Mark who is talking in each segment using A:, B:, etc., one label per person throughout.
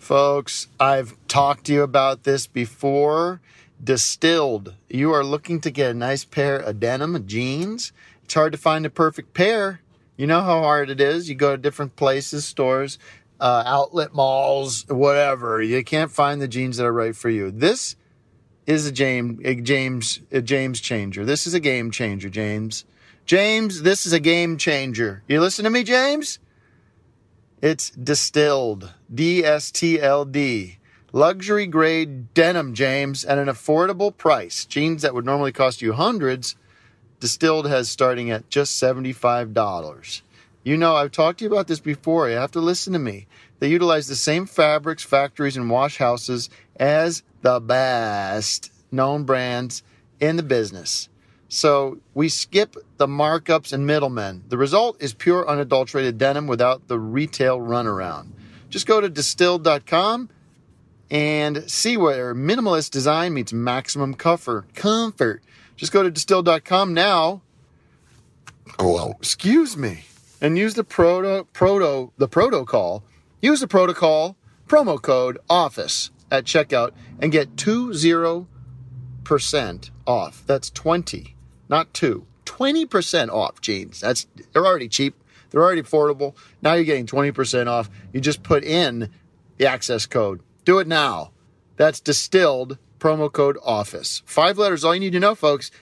A: Folks, I've talked to you about this before. Distilled. You are looking to get a nice pair of denim jeans. It's hard to find the perfect pair. You know how hard it is. You go to different places, stores, outlet malls, whatever. You can't find the jeans that are right for you. This is a James changer. This is a game changer, James. James, this is a game changer. You listen to me, James? It's Distilled. D-S-T-L-D. Luxury grade denim, James, at an affordable price. Jeans that would normally cost you hundreds, Distilled has starting at just $75. You know, I've talked to you about this before. You have to listen to me. They utilize the same fabrics, factories, and wash houses as the best known brands in the business. So we skip the markups and middlemen. The result is pure unadulterated denim without the retail runaround. Just go to distilled.com and see where minimalist design meets maximum comfort. Just go to distilled.com now. Oh, excuse me. And use the protocol. Use the protocol promo code OFFICE at checkout and get 20% off. That's 20, not 2. 20% off jeans. They're already cheap. They're already affordable. Now you're getting 20% off. You just put in the access code. Do it now. That's Distilled, promo code OFFICE. 5 letters, all you need to know, folks.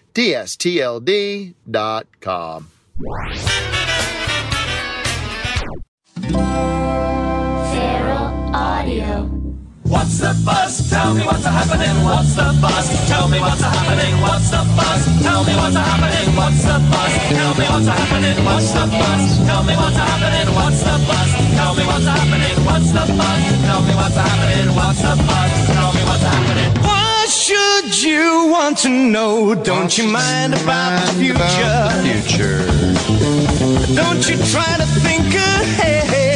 A: DSTLD.com.
B: Feral Audio.
C: What's the buzz? Tell me what's happening. What's the buzz? Tell me what's happening. What's the buzz? Tell me what's happening. What's the buzz? Tell me what's happening. What's the buzz? Tell me what's happening. What's the buzz? Tell me what's happening. What's the buzz? Tell me what's happening. What's the buzz? Tell me what's happening. What should you want to know? Don't you mind about the future? Don't you try to think ahead.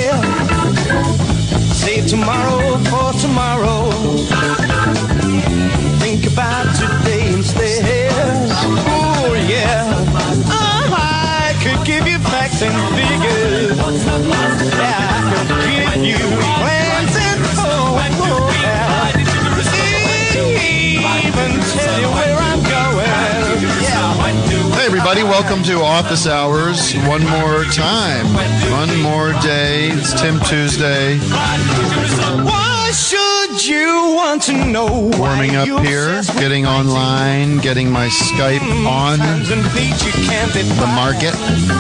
C: Save tomorrow for tomorrow. Think about today instead. Oh yeah, I could give you facts and figures. Yeah, I could give you plans and hopes. Even tell you where I'm going. Yeah.
A: Hey everybody, welcome to Office Hours one more time. One more day. It's Tim Tuesday.
C: Why should you want to know?
A: Warming up here, getting online, getting my Skype on the market.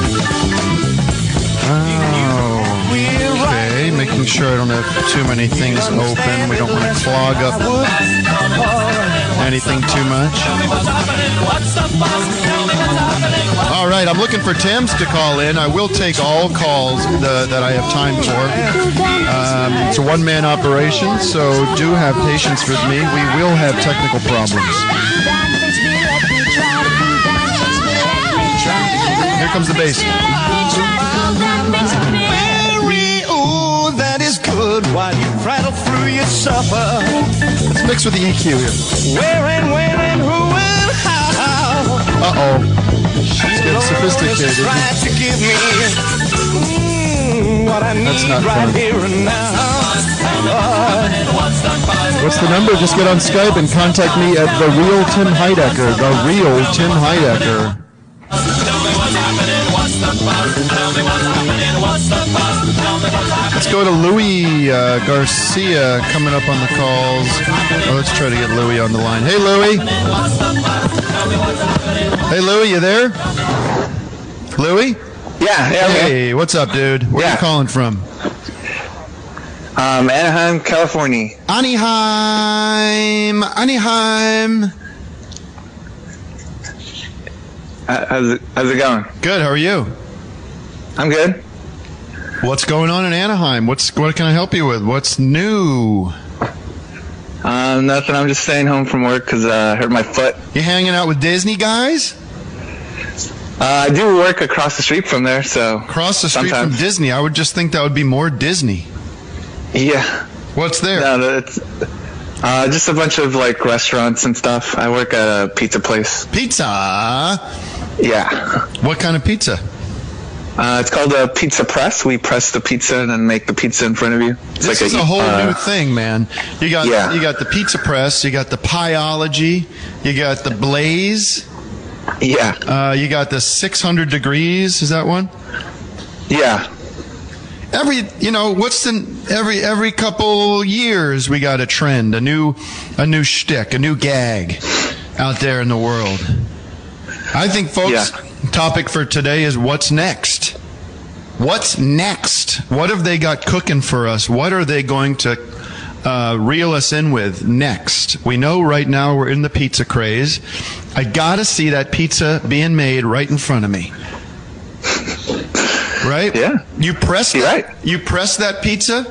A: Oh, okay. Making sure I don't have too many things open. We don't want to clog up anything too much. All right, I'm looking for Tim's to call in. I will take all calls that I have time for. It's a one-man operation, so do have patience with me. We will have technical problems. Here comes the bass.
C: That is good while you prattle through your supper.
A: Let's mix with the EQ here.
C: Where and when and who and how.
A: Uh-oh. It's getting sophisticated.
C: Try to give me what I need.
A: That's not
C: right
A: fun.
C: here and now.
A: What's the number? Just get on Skype and contact me at The Real Tim Heidecker. The Real Tim Heidecker. Let's go to Louis Garcia coming up on the calls. Oh, let's try to get Louis on the line. Hey, Louis. Hey, Louis, you there? Louis?
D: Yeah.
A: Hey, what's up, dude? Where are you calling from?
D: Anaheim, California.
A: Anaheim.
D: How's it going?
A: Good. How are you?
D: I'm good.
A: What's going on in Anaheim? What can I help you with? What's new?
D: Nothing. I'm just staying home from work because I hurt my foot.
A: You hanging out with Disney guys?
D: I do work across the street from there, so
A: Across the street
D: sometimes.
A: from Disney. I would just think that would be more Disney.
D: Yeah.
A: What's there?
D: No, it's just a bunch of like restaurants and stuff. I work at a pizza place.
A: Pizza?
D: Yeah.
A: What kind of pizza?
D: It's called a pizza press. We press the pizza and then make the pizza in front of you. It's
A: This is a whole new thing, man. You got the pizza press, you got the Pieology, you got the Blaze,
D: Yeah.
A: you got the 600 degrees. Is that one?
D: Yeah.
A: Every couple years we got a trend, a new shtick, a new gag out there in the world. I think, folks, topic for today is what's next. What's next? What have they got cooking for us? What are they going to reel us in with next? We know right now we're in the pizza craze. I gotta see that pizza being made right in front of me. Right?
D: Yeah.
A: You press
D: You're
A: that.
D: right.
A: You press that pizza.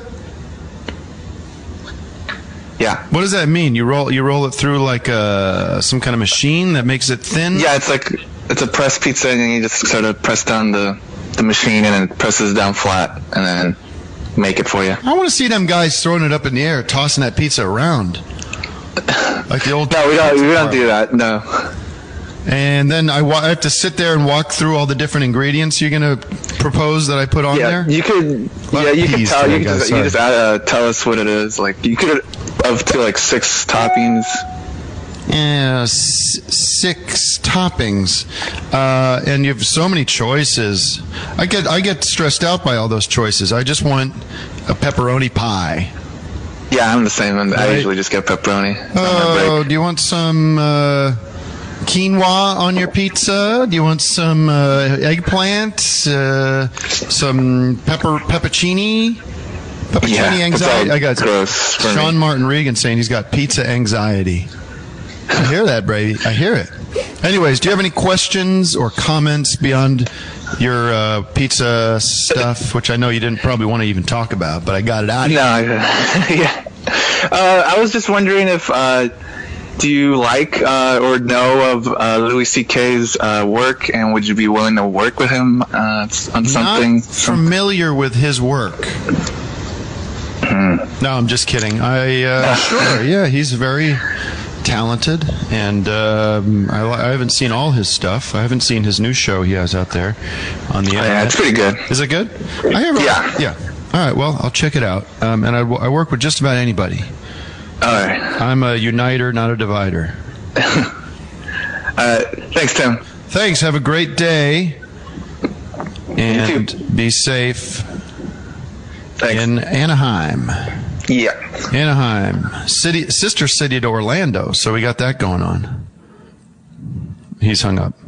D: Yeah.
A: What does that mean? You roll it through like some kind of machine that makes it thin?
D: Yeah, it's a press pizza, and then you just sort of press down the machine, and it presses down flat, and then make it for you.
A: I want to see them guys throwing it up in the air, tossing that pizza around. Like the old.
D: No, we don't do that. No.
A: And then I have to sit there and walk through all the different ingredients you're going to propose that I put on there?
D: You could.
A: Lot
D: Yeah,
A: of
D: you can
A: peas
D: tell.
A: today,
D: You
A: guys,
D: just tell us what it is. Like you could up to like 6 toppings.
A: Yeah, 6 toppings, and you have so many choices. I get stressed out by all those choices. I just want a pepperoni pie.
D: Yeah, I'm the same. I
A: Right.
D: usually just get pepperoni.
A: Oh, do you want some quinoa on your pizza? Do you want some eggplant? Some peppercini? Pepperoni
D: Yeah,
A: anxiety.
D: it's all
A: I got
D: gross for
A: Sean
D: me.
A: Martin Regan saying he's got pizza anxiety. I hear that, Brady. I hear it. Anyways, do you have any questions or comments beyond your pizza stuff, which I know you didn't probably want to even talk about, but I got it out.
D: No, yeah. I was just wondering if do you like or know of Louis C.K.'s work, and would you be willing to work with him on something?
A: Not familiar with his work. No, I'm just kidding. Sure, yeah, he's very talented, and I haven't seen all his stuff. I haven't seen his new show he has out there on the internet.
D: Yeah, it's pretty good.
A: Is it good? I hear
D: Yeah.
A: Yeah. All right, well, I'll check it out. And I work with just about anybody.
D: All right.
A: I'm a uniter, not a divider.
D: Thanks, Tim.
A: Thanks. Have a great day. And
D: too.
A: be safe
D: Thanks.
A: in Anaheim.
D: Yeah.
A: Anaheim, sister city to Orlando, so we got that going on. He's hung up.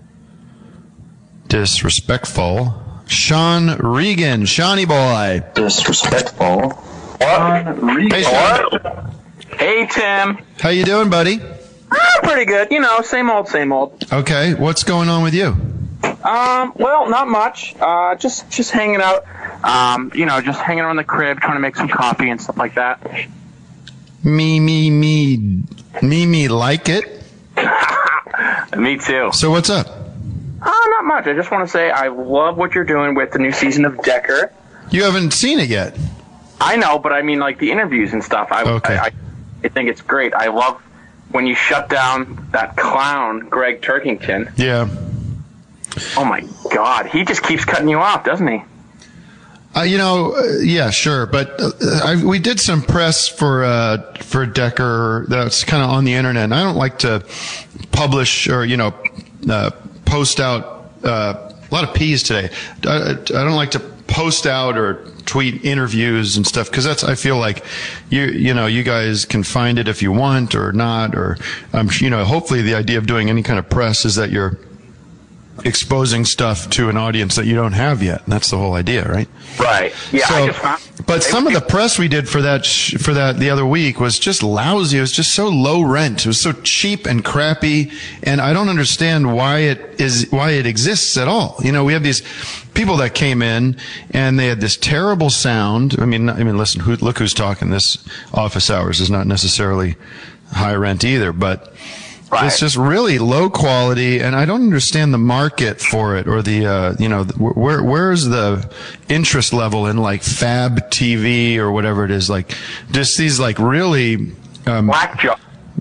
A: Disrespectful. Sean Regan, Shawnee boy.
E: Disrespectful.
A: Hey, Sean.
F: Hey, Tim.
A: How you doing, buddy?
F: Pretty good. You know, same old, same old.
A: Okay, what's going on with you?
F: Well, not much. Just hanging out. Just hanging around the crib, trying to make some coffee and stuff like that.
A: Me, like it.
F: Me too.
A: So what's up?
F: Not much. I just want to say I love what you're doing with the new season of Decker.
A: You haven't seen it yet.
F: I know, but I mean, like the interviews and stuff.
A: Okay.
F: I think it's great. I love when you shut down that clown, Greg Turkington.
A: Yeah.
F: Oh my God, he just keeps cutting you off, doesn't he?
A: Yeah, sure. But we did some press for Decker that's kind of on the internet. And I don't like to publish or, post out a lot of P's today. I don't like to post out or tweet interviews and stuff because I feel like you guys can find it if you want or not. Or, hopefully the idea of doing any kind of press is that you're exposing stuff to an audience that you don't have yet. And that's the whole idea, right?
F: Right. Yeah.
A: So, but some of the press we did for that the other week was just lousy. It was just so low rent. It was so cheap and crappy, and I don't understand why it exists at all. We have these people that came in and they had this terrible sound. I mean, listen, look who's talking. This office hours is not necessarily high rent either, but
F: Right.
A: it's just really low quality, and I don't understand the market for it or where's the interest level in like Fab TV or whatever it is, like just these like really
F: Black Jaw.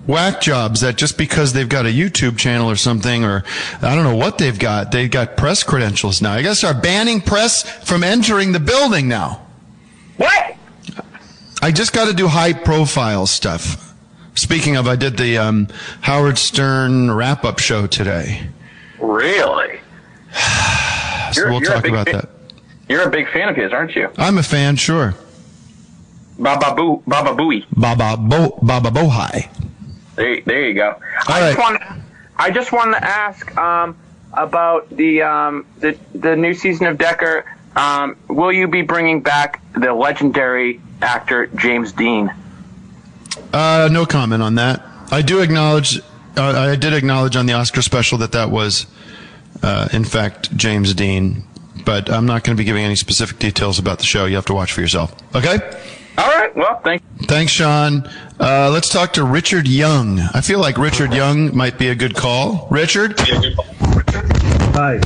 E: whack jobs that just because they've got a YouTube channel or something, or I don't know what they've got press credentials now. I guess they're banning press from entering the building now.
F: What?
E: I just got to do high profile stuff. Speaking of, I did the Howard Stern wrap-up show today.
F: Really?
E: So we'll talk about that.
F: You're a big fan of his, aren't you?
E: I'm a fan, sure.
F: Baba Booey.
E: Baba Bohai.
F: There you go.
E: All
F: I just wanted to ask about the new season of Decker. Will you be bringing back the legendary actor James Dean?
E: No comment on that. I do acknowledge. I did acknowledge on the Oscar special that was, in fact, James Dean. But I'm not going to be giving any specific details about the show. You have to watch for yourself. Okay?
F: All right. Well,
E: Thanks, Sean. Let's talk to Richard Young. I feel like Richard Young might be a good call. Richard?
G: Hi.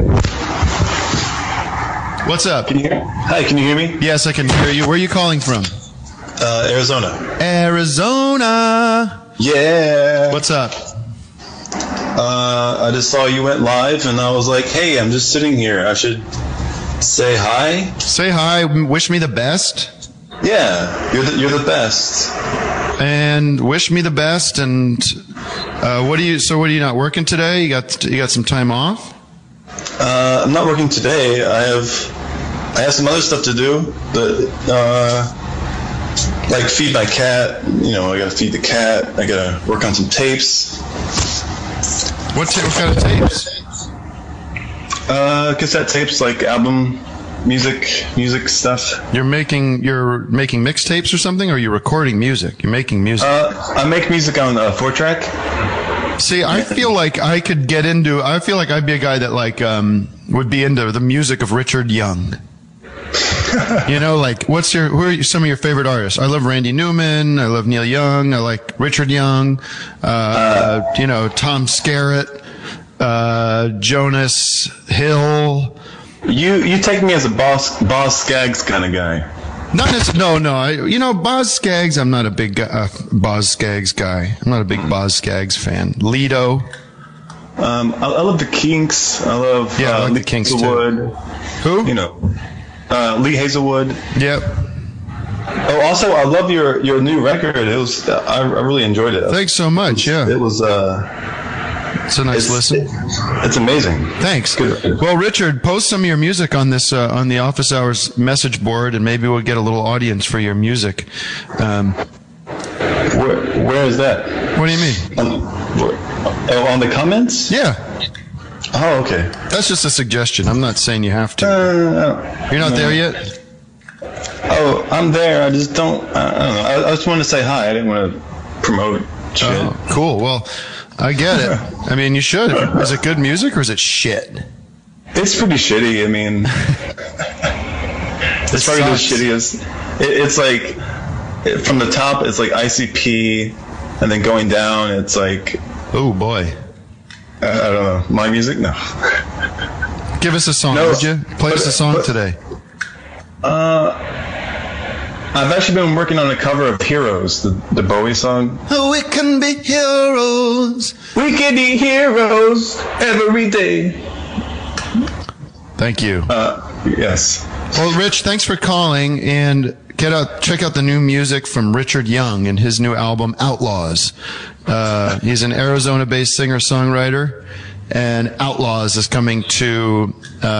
E: What's up?
G: Hi, can you hear me?
E: Yes, I can hear you. Where are you calling from?
G: Arizona.
E: Arizona.
G: Yeah.
E: What's up?
G: I just saw you went live, and I was like, hey, I'm just sitting here. I should say hi.
E: Say hi. Wish me the best.
G: Yeah, you're the best.
E: And wish me the best. And what are you not working today? You got some time off?
G: I'm not working today. I have some other stuff to do, but like feed my cat. You know, I gotta feed the cat. I gotta work on some tapes.
E: What kind of tapes?
G: Cassette tapes, like album music stuff.
E: You're making mixtapes or something, or you're recording music? You're making music.
G: I make music on 4-track.
E: See, I feel like I could get into. I feel like I'd be a guy that would be into the music of Richard Young. You know, like who are some of your favorite artists? I love Randy Newman. I love Neil Young. I like Richard Young. Tom Skerritt, Jonas Hill.
G: You take me as a Boz Scaggs kind of guy.
E: No. Boz Scaggs. I'm not a big Boz Scaggs guy. I'm not a big Boz Scaggs fan. Lido.
G: I love the Kinks. I love
E: I like the Kinks
G: Hazelwood.
E: Too. Who?
G: You know, Lee Hazelwood.
E: Yep.
G: Oh, also, I love your new record. It was I really enjoyed it.
E: Thanks so much.
G: It was.
E: It's a nice listen.
G: It's amazing.
E: Thanks.
G: Good.
E: Well, Richard, post some of your music on this on the Office Hours message board, and maybe we'll get a little audience for your music.
G: Where is that?
E: What do you mean?
G: On the comments?
E: Yeah.
G: Oh, okay.
E: That's just a suggestion. I'm not saying you have to. You're not there yet?
G: Oh, I'm there. I just don't. I don't know. I just wanted to say hi. I didn't want to promote shit.
E: Oh, cool. Well, I get it. I mean, you should. Is it good music or is it shit?
G: It's pretty shitty. I mean, it's probably as shitty as it's like from the top. It's like ICP, and then going down, it's like.
E: Oh boy.
G: I don't know. My music? No.
E: Give us a song, would you? Play us a song today.
G: I've actually been working on a cover of Heroes, the Bowie song.
E: Oh, we can be heroes.
G: We can be heroes every day.
E: Thank you.
G: Yes.
E: Well, Rich, thanks for calling, and check out the new music from Richard Young and his new album Outlaws. He's an Arizona-based singer-songwriter, and Outlaws is coming to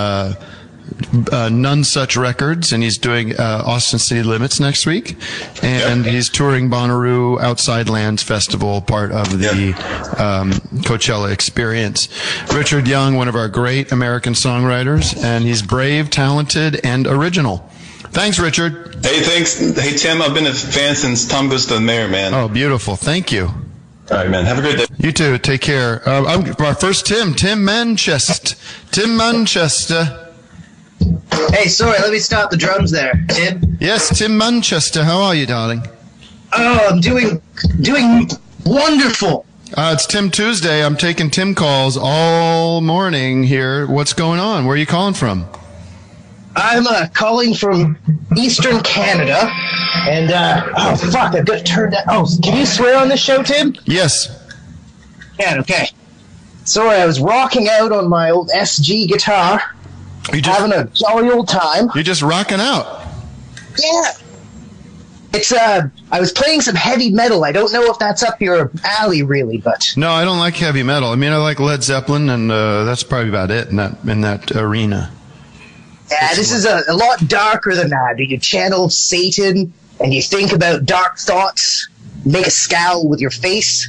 E: None Such Records, and he's doing Austin City Limits next week, and he's touring Bonnaroo Outside Lands Festival, part of the Coachella experience. Richard Young, one of our great American songwriters, and he's brave, talented, and original. Thanks, Richard.
G: Hey, thanks. Hey, Tim, I've been a fan since Tom was the mayor, man.
E: Oh, beautiful. Thank you.
G: All right, man. Have a great day.
E: You too. Take care. Our first Tim Manchester. Tim Manchester.
H: Hey, sorry, let me stop the drums there. Tim?
E: Yes, Tim Manchester. How are you, darling?
H: Oh, I'm doing wonderful.
E: It's Tim Tuesday. I'm taking Tim calls all morning here. What's going on? Where are you calling from?
H: I'm calling from Eastern Canada, and oh fuck, I've got to turn that. Oh, can you swear on this show, Tim?
E: Yes.
H: Yeah, okay. Sorry, I was rocking out on my old SG guitar, having a jolly old time.
E: You're just rocking out.
H: Yeah. It's I was playing some heavy metal. I don't know if that's up your alley, really, but
E: No, I don't like heavy metal. I mean, I like Led Zeppelin, and that's probably about it in that arena.
H: yeah, this is a lot darker than that. You channel Satan, and you think about dark thoughts, make a scowl with your face.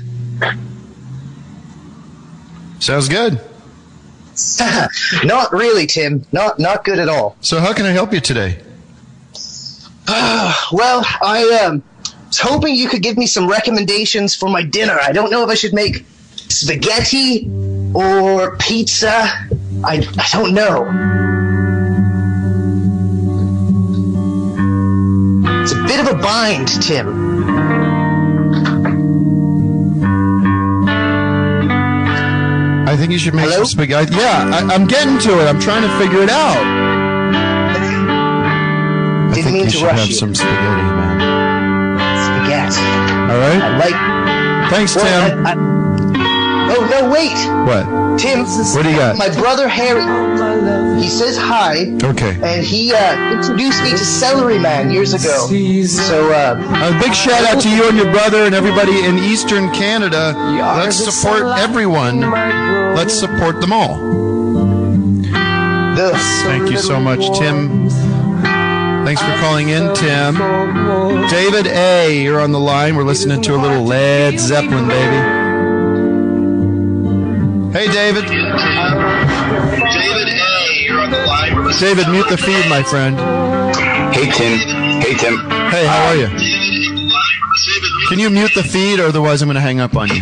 E: Sounds good.
H: Not really, Tim. Not good at all.
E: So how can I help you today?
H: Well, I was hoping you could give me some recommendations for my dinner. I don't know if I should make spaghetti or pizza. I don't know. It's a bit of a bind, Tim.
E: I think you should make some spaghetti. Yeah, I'm getting to it. I'm trying to figure it out. I
H: Didn't
E: think
H: mean
E: you
H: to
E: should
H: rush
E: have
H: you.
E: some spaghetti, man.
H: Spaghetti.
E: All right?
H: I like...
E: Thanks,
H: Well,
E: Tim.
H: Oh, no, wait.
E: What?
H: Tim.
E: What do you got?
H: My brother Harry. He says hi.
E: Okay.
H: And he introduced me to Celery Man years ago. So,
E: A big shout out to you and your brother and everybody in Eastern Canada. Let's support everyone. Let's support them all. Thank you so much, Tim. Thanks for calling in, Tim. David A., you're on the line. We're listening to a little Led Zeppelin, baby. Hey, David.
I: David A., you're on the line.
E: David, mute the feed, my friend.
I: Hey, Tim. Hey, Tim.
E: Hey, how are you? Can you mute the feed, or otherwise I'm going to hang up on you?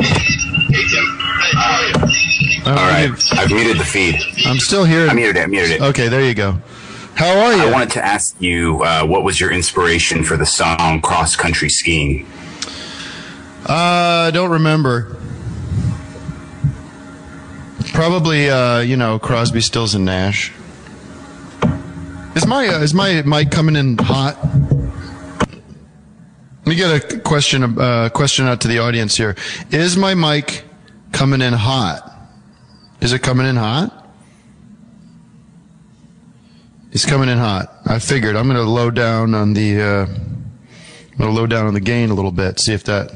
I: All right, I've muted the feed.
E: I'm still here.
I: I muted it.
E: Okay, there you go. How are you?
I: I wanted to ask you, what was your inspiration for the song Cross Country Skiing?
E: I don't remember. Probably, Crosby, Stills, and Nash. Is my mic coming in hot? Let me get a question out to the audience here. Is my mic coming in hot? Is it coming in hot? It's coming in hot. I figured I'm going to low down on the gain a little bit. See if that.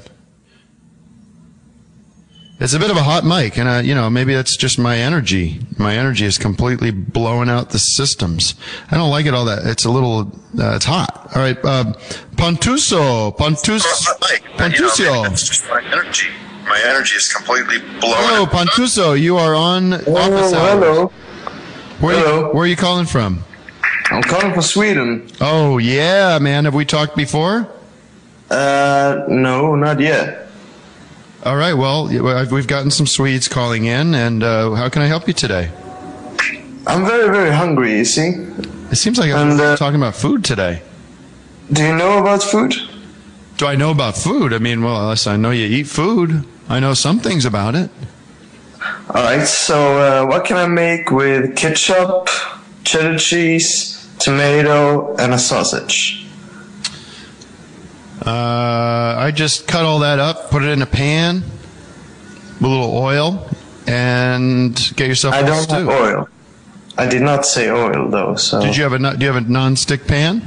E: It's a bit of a hot mic, and maybe that's just my energy. My energy is completely blowing out the systems. I don't like it all that. It's a little. It's hot. All right, Pontusio.
J: That's just my energy. My energy is completely blowing.
E: Hello, Pontusio. You are on office hours.
K: Hello.
E: Where are you calling from?
K: I'm calling from Sweden.
E: Oh yeah, man. Have we talked before?
K: No, not yet.
E: All right. Well, we've gotten some Swedes calling in, and how can I help you today?
K: I'm very, very hungry, you see.
E: It seems like I'm talking about food today.
K: Do you know about food?
E: Do I know about food? I mean, well, unless I know you eat food, I know some things about it.
K: All right. So, what can I make with ketchup, cheddar cheese, tomato, and a sausage?
E: I just cut all that up, put it in a pan with a little oil, and get yourself a stew.
K: I don't have oil. I did not say oil though. So
E: do you have a non-stick pan?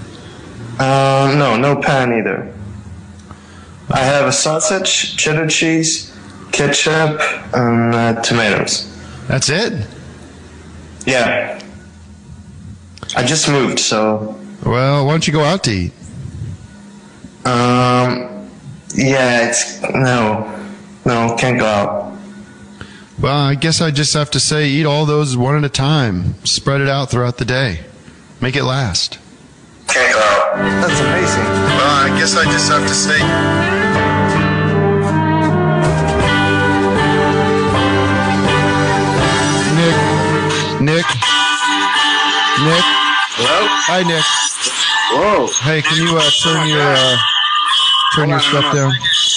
K: No pan either. I have a sausage, cheddar cheese, ketchup, and tomatoes.
E: That's it?
K: Yeah. I just moved, so.
E: Well, why don't you go out to eat?
K: Yeah, no, can't go out.
E: Well, I guess I just have to say, eat all those one at a time. Spread it out throughout the day. Make it last.
J: Can't go out.
K: That's amazing.
J: Well, I guess I just have to say.
E: Nick.
K: Hello?
E: Hi, Nick.
K: Whoa.
E: Hey, can you turn your stuff down?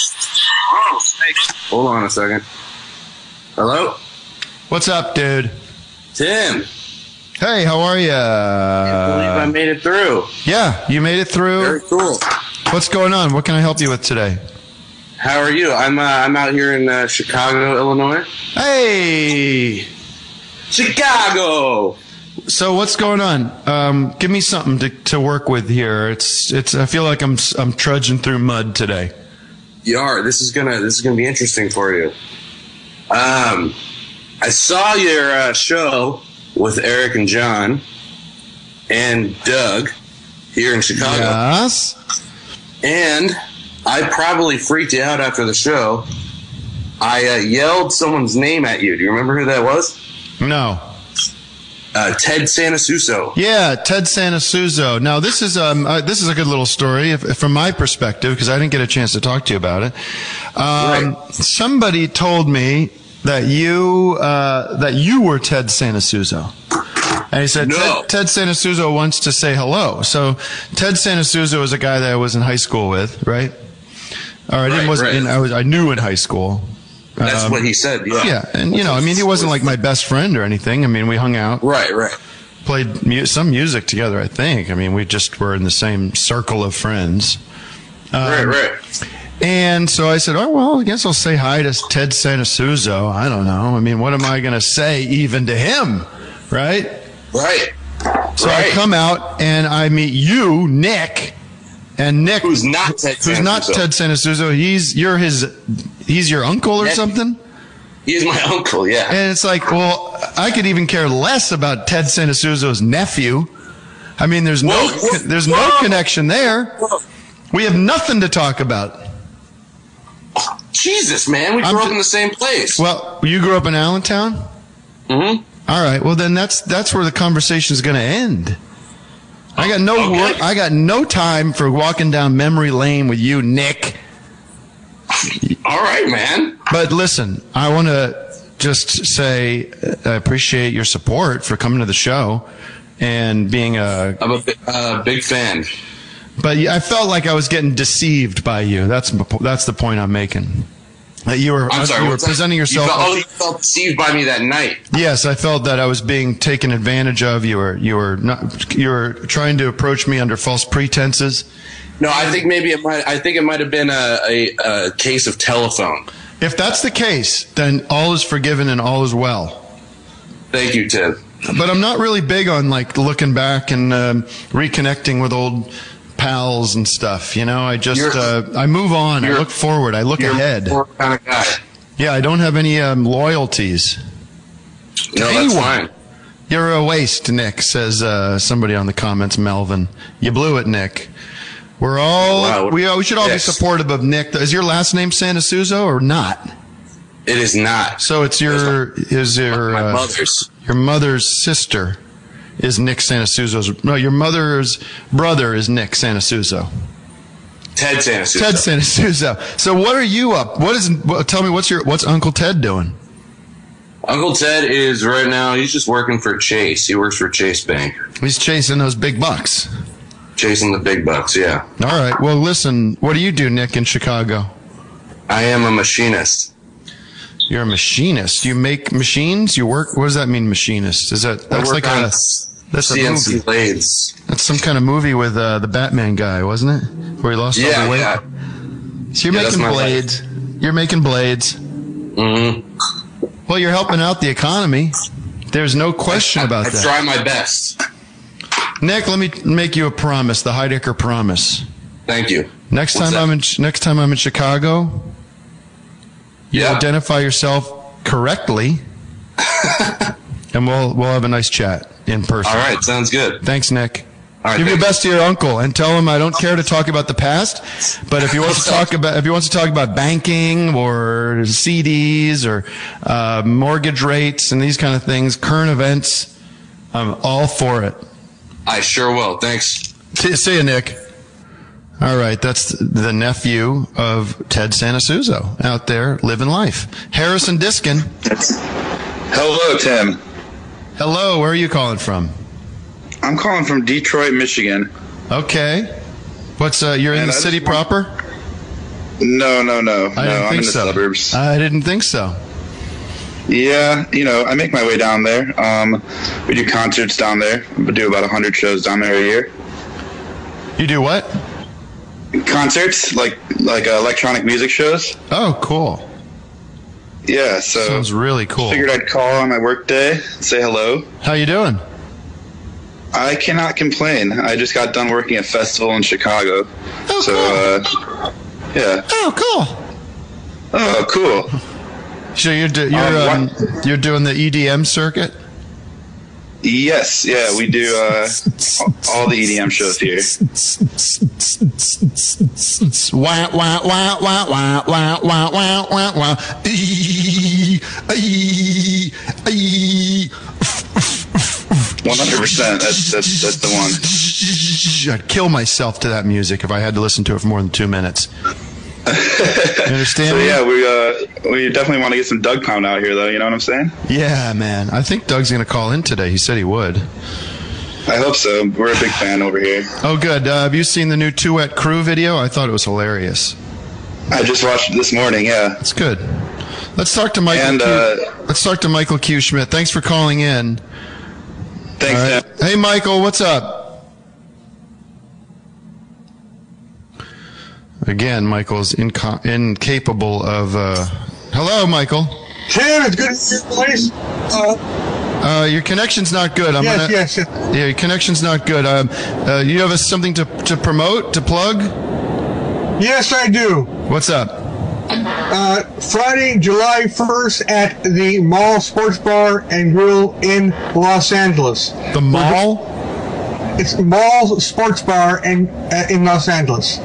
K: Hold on a second. Hello?
E: What's up, dude?
K: Tim.
E: Hey, how are you?
L: I believe I made it through.
E: Yeah, you made it through.
L: Very cool.
E: What's going on? What can I help you with today?
L: How are you? I'm out here in Chicago, Illinois.
E: Hey,
L: Chicago.
E: So what's going on? Give me something to work with here. It's. I feel like I'm trudging through mud today.
L: You are. This is gonna be interesting for you. I saw your show with Eric and John and Doug here in Chicago.
E: Yes.
L: And I probably freaked you out after the show. I yelled someone's name at you. Do you remember who that was?
E: No.
L: Ted Sanasuso.
E: Yeah, Ted Sanasuso. Now this is a good little story from my perspective because I didn't get a chance to talk to you about it.
L: Right.
E: Somebody told me that you were Ted Sanasuso. And he said,
L: No.
E: Ted Sanasuso wants to say hello. So Ted Sanasuso is a guy that I was in high school with, right? Or I knew in high school.
L: That's what he said, yeah.
E: Yeah, and he wasn't like my best friend or anything. I mean, we hung out.
L: Right.
E: Played some music together, I think. I mean, we just were in the same circle of friends.
L: Right.
E: And so I said, oh, well, I guess I'll say hi to Ted Sanasuso. I don't know. I mean, what am I going to say even to him, right?
L: Right.
E: So I come out and I meet you, Nick. And Nick,
L: who's not Ted
E: Sanasuso. He's your uncle or something?
L: He's my uncle, yeah.
E: And it's like, well, I could even care less about Ted Sanasuso's nephew. I mean, there's no connection there. We have nothing to talk about.
L: Jesus, man, we grew up in the same place.
E: Well, you grew up in Allentown?
L: Mm-hmm.
E: All right, well then that's where the conversation is going to end. I got no work. I got no time for walking down memory lane with you, Nick.
L: All right, man.
E: But listen, I want to just say I appreciate your support for coming to the show and being
L: I'm a big fan.
E: But I felt like I was getting deceived by you. That's the point I'm making. You were presenting yourself.
L: You felt deceived by me that night.
E: Yes, I felt that I was being taken advantage of. You were trying to approach me under false pretenses.
L: No, I think it might have been a case of telephone.
E: If that's the case, then all is forgiven and all is well.
L: Thank you, Ted.
E: But I'm not really big on like looking back and reconnecting with old pals and stuff. I just I move on. I look forward. I look ahead.
L: You're a kind of guy.
E: Yeah, I don't have any loyalties.
L: No, that's fine.
E: You're a waste, Nick, says somebody on the comments, Melvin. You blew it, Nick. We're all we should all be supportive of Nick. Is your last name Sanasuso or not?
L: It is not.
E: So it's your
L: my mother's.
E: Your mother's sister is Nick Sanasuso's. No, your mother's brother is Nick Sanasuso.
L: Ted Sanasuso.
E: Ted Sanasuso. So what are you up? Tell me what's Uncle Ted doing?
L: Uncle Ted is right now. He's just working for Chase. He works for Chase Bank.
E: He's chasing those big bucks.
L: Chasing the big bucks, yeah.
E: All right. Well, listen. What do you do, Nick, in Chicago?
L: I am a machinist.
E: You're a machinist. You make machines? You work? What does that mean, machinist? That's like that's
L: CNC
E: a movie.
L: blades.
E: That's some kind of movie with the Batman guy, wasn't it? Where he lost all the weight.
L: Yeah.
E: So you're making blades. You're making blades.
L: Mm-hmm.
E: Well, you're helping out the economy. There's no question about that.
L: I try my best.
E: Nick, let me make you a promise. The Heidecker promise.
L: Thank you.
E: Next time I'm in Chicago, you identify yourself correctly, and we'll have a nice chat in person.
L: All right, sounds good.
E: Thanks, Nick.
L: All right,
E: give your best to your uncle and tell him I don't care to talk about the past, but if he wants to talk about banking or CDs or mortgage rates and these kind of things, current events, I'm all for it.
L: I sure will. Thanks.
E: See you, Nick. All right, that's the nephew of Ted Sanasuso out there living life. Harrison Diskin.
M: Hello, Tim.
E: Hello, where are you calling from?
M: I'm calling from Detroit, Michigan.
E: Okay. What's you're in the city proper?
M: No.
E: I'm
M: in the suburbs.
E: I didn't think so.
M: Yeah, I make my way down there. We do concerts down there. We do about 100 shows down there a year.
E: You do what?
M: Concerts, like electronic music shows.
E: Oh, cool.
M: Yeah, so
E: sounds really cool.
M: Figured I'd call on my work day, say hello.
E: How you doing?
M: I cannot complain. I just got done working at a festival in Chicago.
E: Oh,
M: so,
E: cool.
M: Yeah.
E: Oh, cool.
M: Oh, cool.
E: So you're doing the EDM circuit?
M: Yes, yeah, we do all the EDM shows here.
E: Wah, wah, wah, wah, wah, wah, wah, wah, wah, wah. Ee, ee, ee.
M: 100%. That's the
E: one. I'd kill myself to that music if I had to listen to it for more than 2 minutes. You understand?
M: So yeah, we definitely want to get some Doug Pound out here, though. You know what I'm saying?
E: Yeah, man. I think Doug's gonna call in today. He said he would.
M: I hope so. We're a big fan over here.
E: Oh, good. Have you seen the new Two Wet Crew video? I thought it was hilarious.
M: I just watched it this morning. Yeah,
E: it's good. Let's talk to Michael. Let's talk to Michael Q. Schmidt. Thanks for calling in.
M: Thanks,
E: right. Hey, Michael. What's up? Again, Michael's incapable of. Hello, Michael.
N: Tim, it's good to see you, please.
E: Your connection's not good.
N: Yes.
E: Yeah, your connection's not good. You have something to promote, to plug?
N: Yes, I do.
E: What's up?
N: Friday, July 1st at the Mall Sports Bar and Grill in Los Angeles.
E: The Mall?
N: It's Mall Sports Bar and in Los Angeles.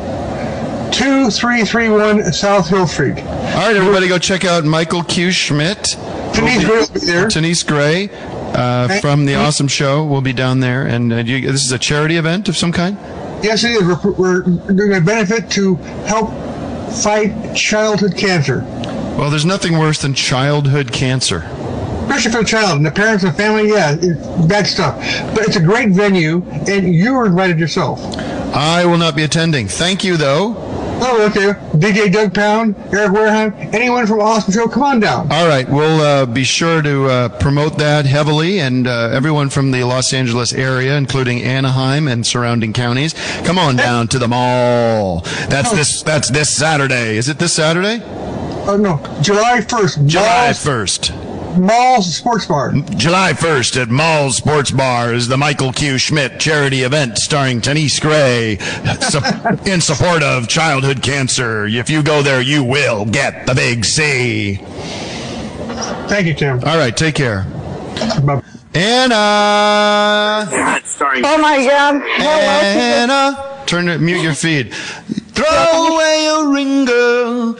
N: 2331 South Hill Street.
E: All right, everybody, go check out Michael Q. Schmidt.
N: Denise Gray will be there.
E: Denise Gray from The Awesome Show will be down there. And this is a charity event of some kind?
N: Yes, it is. We're doing a benefit to help fight childhood cancer.
E: Well, there's nothing worse than childhood cancer.
N: Especially for the child and the parents and family, yeah, it's bad stuff. But it's a great venue, and you are invited yourself.
E: I will not be attending. Thank you, though.
N: Oh, okay. DJ Doug Pound, Eric Wareheim, anyone from Awesome Show, come on down.
E: All right. We'll be sure to promote that heavily, and everyone from the Los Angeles area, including Anaheim and surrounding counties, come on down to the mall. That's this Saturday. Is it this Saturday?
N: Oh, no. July 1st.
E: July 1st.
N: Mall's Sports Bar.
E: July 1st at Mall's Sports Bar is the Michael Q. Schmidt charity event starring Denise Gray in support of childhood cancer. If you go there, you will get the big C.
N: Thank you, Tim.
E: All right, take care.
N: Bye.
E: Anna.
O: Oh my God.
E: Anna. Mute your feed. Throw away your ring, girl.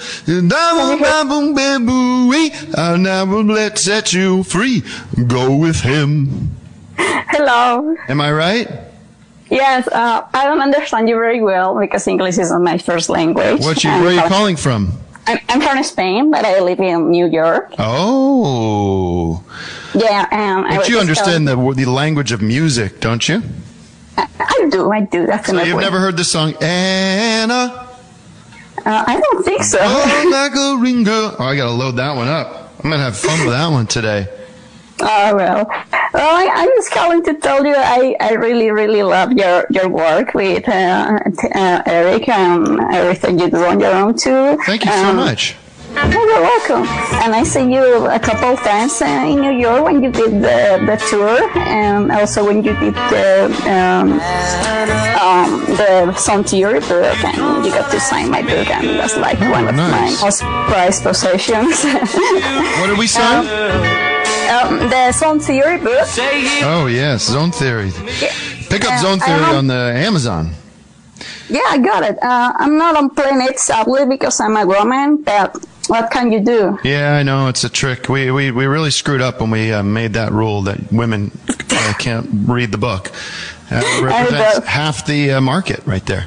E: I'll never set you free. Go with him.
O: Hello.
E: Am I right?
O: Yes, I don't understand you very well because English is not my first language.
E: Where are you calling from?
O: I'm from Spain, but I live in New York.
E: Oh.
O: Yeah,
E: but you understand the language of music, don't you?
O: I do, definitely.
E: So you've never heard the song, Anna?
O: I don't think so.
E: Oh, like a ring girl. Oh, I gotta load that one up. I'm gonna have fun with that one today.
O: Oh, well, I'm just calling to tell you I really, really love your work with Eric and everything you do on your own too.
E: Thank you so much.
O: Oh, you're welcome. And I see you a couple of times in New York when you did the tour, and also when you did the Song Theory book, and you got to sign my book, and that's like one of my most prized possessions.
E: What did we sign?
O: The Zone Theory book.
E: Oh, yes, Zone Theory.
O: Yeah.
E: Pick up Zone Theory on the Amazon.
O: Yeah, I got it. I'm not on playing it, sadly, because I'm a woman, but what can you do?
E: Yeah, I know. It's a trick. We really screwed up when we made that rule that women can't read the book. It represents half the market right there.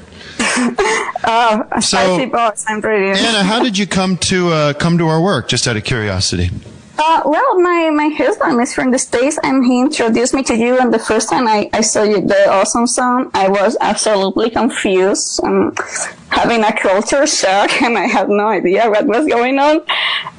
O: Spicy boss, I'm pretty.
E: Anna, how did you come to our work, just out of curiosity?
O: Well, my husband is from the States, and he introduced me to you. And the first time I saw you, the Awesome Song, I was absolutely confused, having a culture shock, and I had no idea what was going on.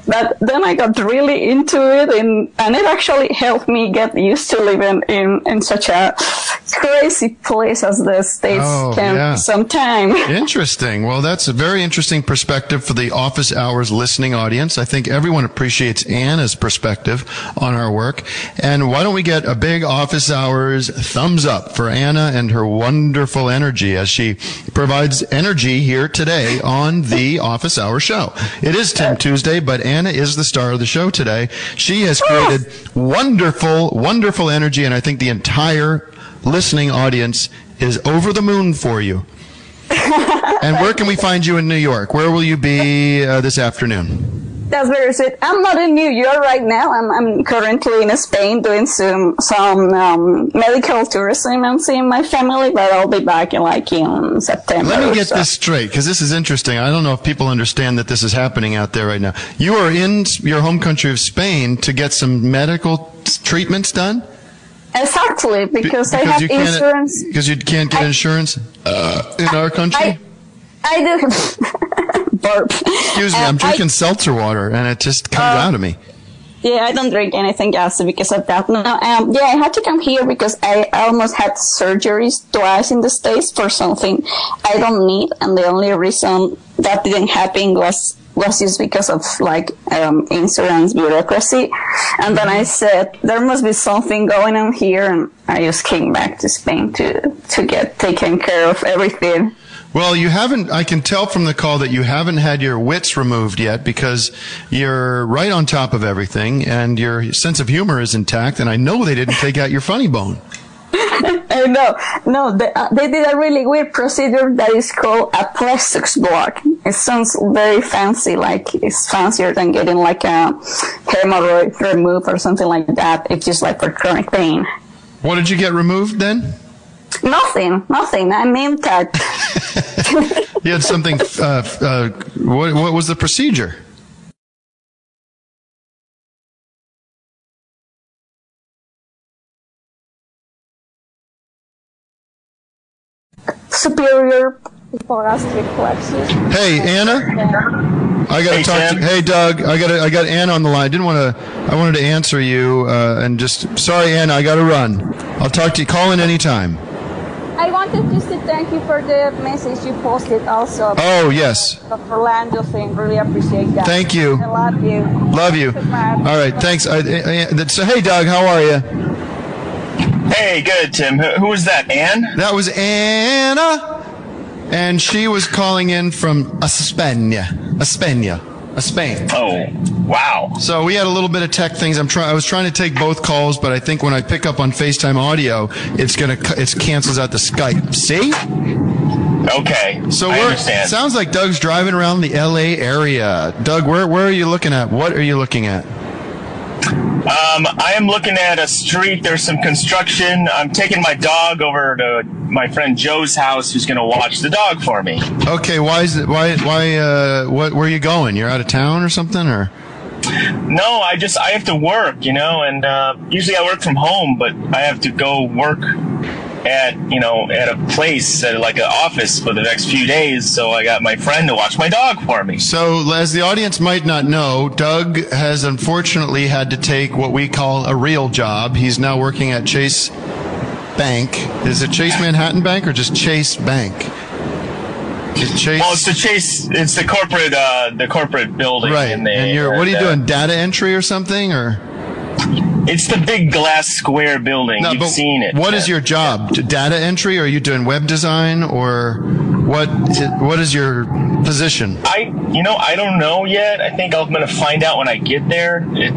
O: But then I got really into it, and it actually helped me get used to living in such a crazy place as the States can sometimes.
E: Interesting. Well, that's a very interesting perspective for the Office Hours listening audience. I think everyone appreciates Anna's perspective on our work. And why don't we get a big Office Hours thumbs up for Anna and her wonderful energy as she provides energy here today on the Office Hours show. It is Tim Tuesday, but Anna is the star of the show today. She has created wonderful, wonderful energy, and I think the entire listening audience is over the moon for you. And where can we find you in New York? Where will you be this afternoon?
O: That's very sweet. I'm not in New York right now. I'm currently in Spain doing some medical tourism and seeing my family, but I'll be back in September.
E: Let me get this straight, because this is interesting. I don't know if people understand that this is happening out there right now. You are in your home country of Spain to get some medical treatments done?
O: Exactly, because I have insurance.
E: Because you can't get insurance in our country?
O: I do. Burp.
E: Excuse me, I'm drinking seltzer water, and it just comes out of me.
O: Yeah, I don't drink anything else because of that. No, I had to come here because I almost had surgeries twice in the States for something I don't need, and the only reason that didn't happen was just because of insurance bureaucracy. And then I said there must be something going on here, and I just came back to Spain to get taken care of everything.
E: Well, I can tell from the call that you haven't had your wits removed yet, because you're right on top of everything and your sense of humor is intact, and I know they didn't take out your funny bone.
O: No, they did a really weird procedure that is called a plexus block. It sounds very fancy, like it's fancier than getting like a hemorrhoid removed or something like that. It's just like for chronic pain.
E: What did you get removed then?
O: Nothing. I mean that.
E: You had something, what was the procedure?
O: Superior gastric plexus.
E: Hey, Anna? I gotta talk to you. Hey, Doug, I got Anna on the line. I wanted to answer you, and sorry, Anna, I gotta run. I'll talk to you. Call in anytime.
O: I wanted just to thank you for the message you posted also.
E: Oh, yes.
O: The Orlando thing. Really appreciate that.
E: Thank you.
O: I love you.
E: Love you. All right, thanks. So, hey, Doug, how are you?
P: Hey, good, Tim. Who was that, Ann?
E: That was Anna. And she was calling in from Spain.
P: Oh, wow.
E: So we had a little bit of tech things. I was trying to take both calls, but I think when I pick up on FaceTime audio, it cancels out the Skype. See?
P: Okay.
E: So
P: I understand.
E: Sounds like Doug's driving around the LA area. Doug, where are you looking at? What are you looking at?
P: I am looking at a street. There's some construction. I'm taking my dog over to my friend Joe's house, who's going to watch the dog for me.
E: Okay. Why, where are you going? You're out of town or something, or?
P: No, I have to work, and usually I work from home, but I have to go work at a place, like an office for the next few days. So I got my friend to watch my dog for me.
E: So as the audience might not know, Doug has unfortunately had to take what we call a real job. He's now working at Chase Bank. Is it Chase Manhattan Bank or just Chase Bank? Chase?
P: Well, it's the Chase. It's the corporate building.
E: Right.
P: In there.
E: And what are you doing? Data entry or something, or?
P: It's the big glass square building. You've seen it.
E: What is your job? Data entry? Or are you doing web design, or what is your position?
P: I don't know yet. I think I'm going to find out when I get there. It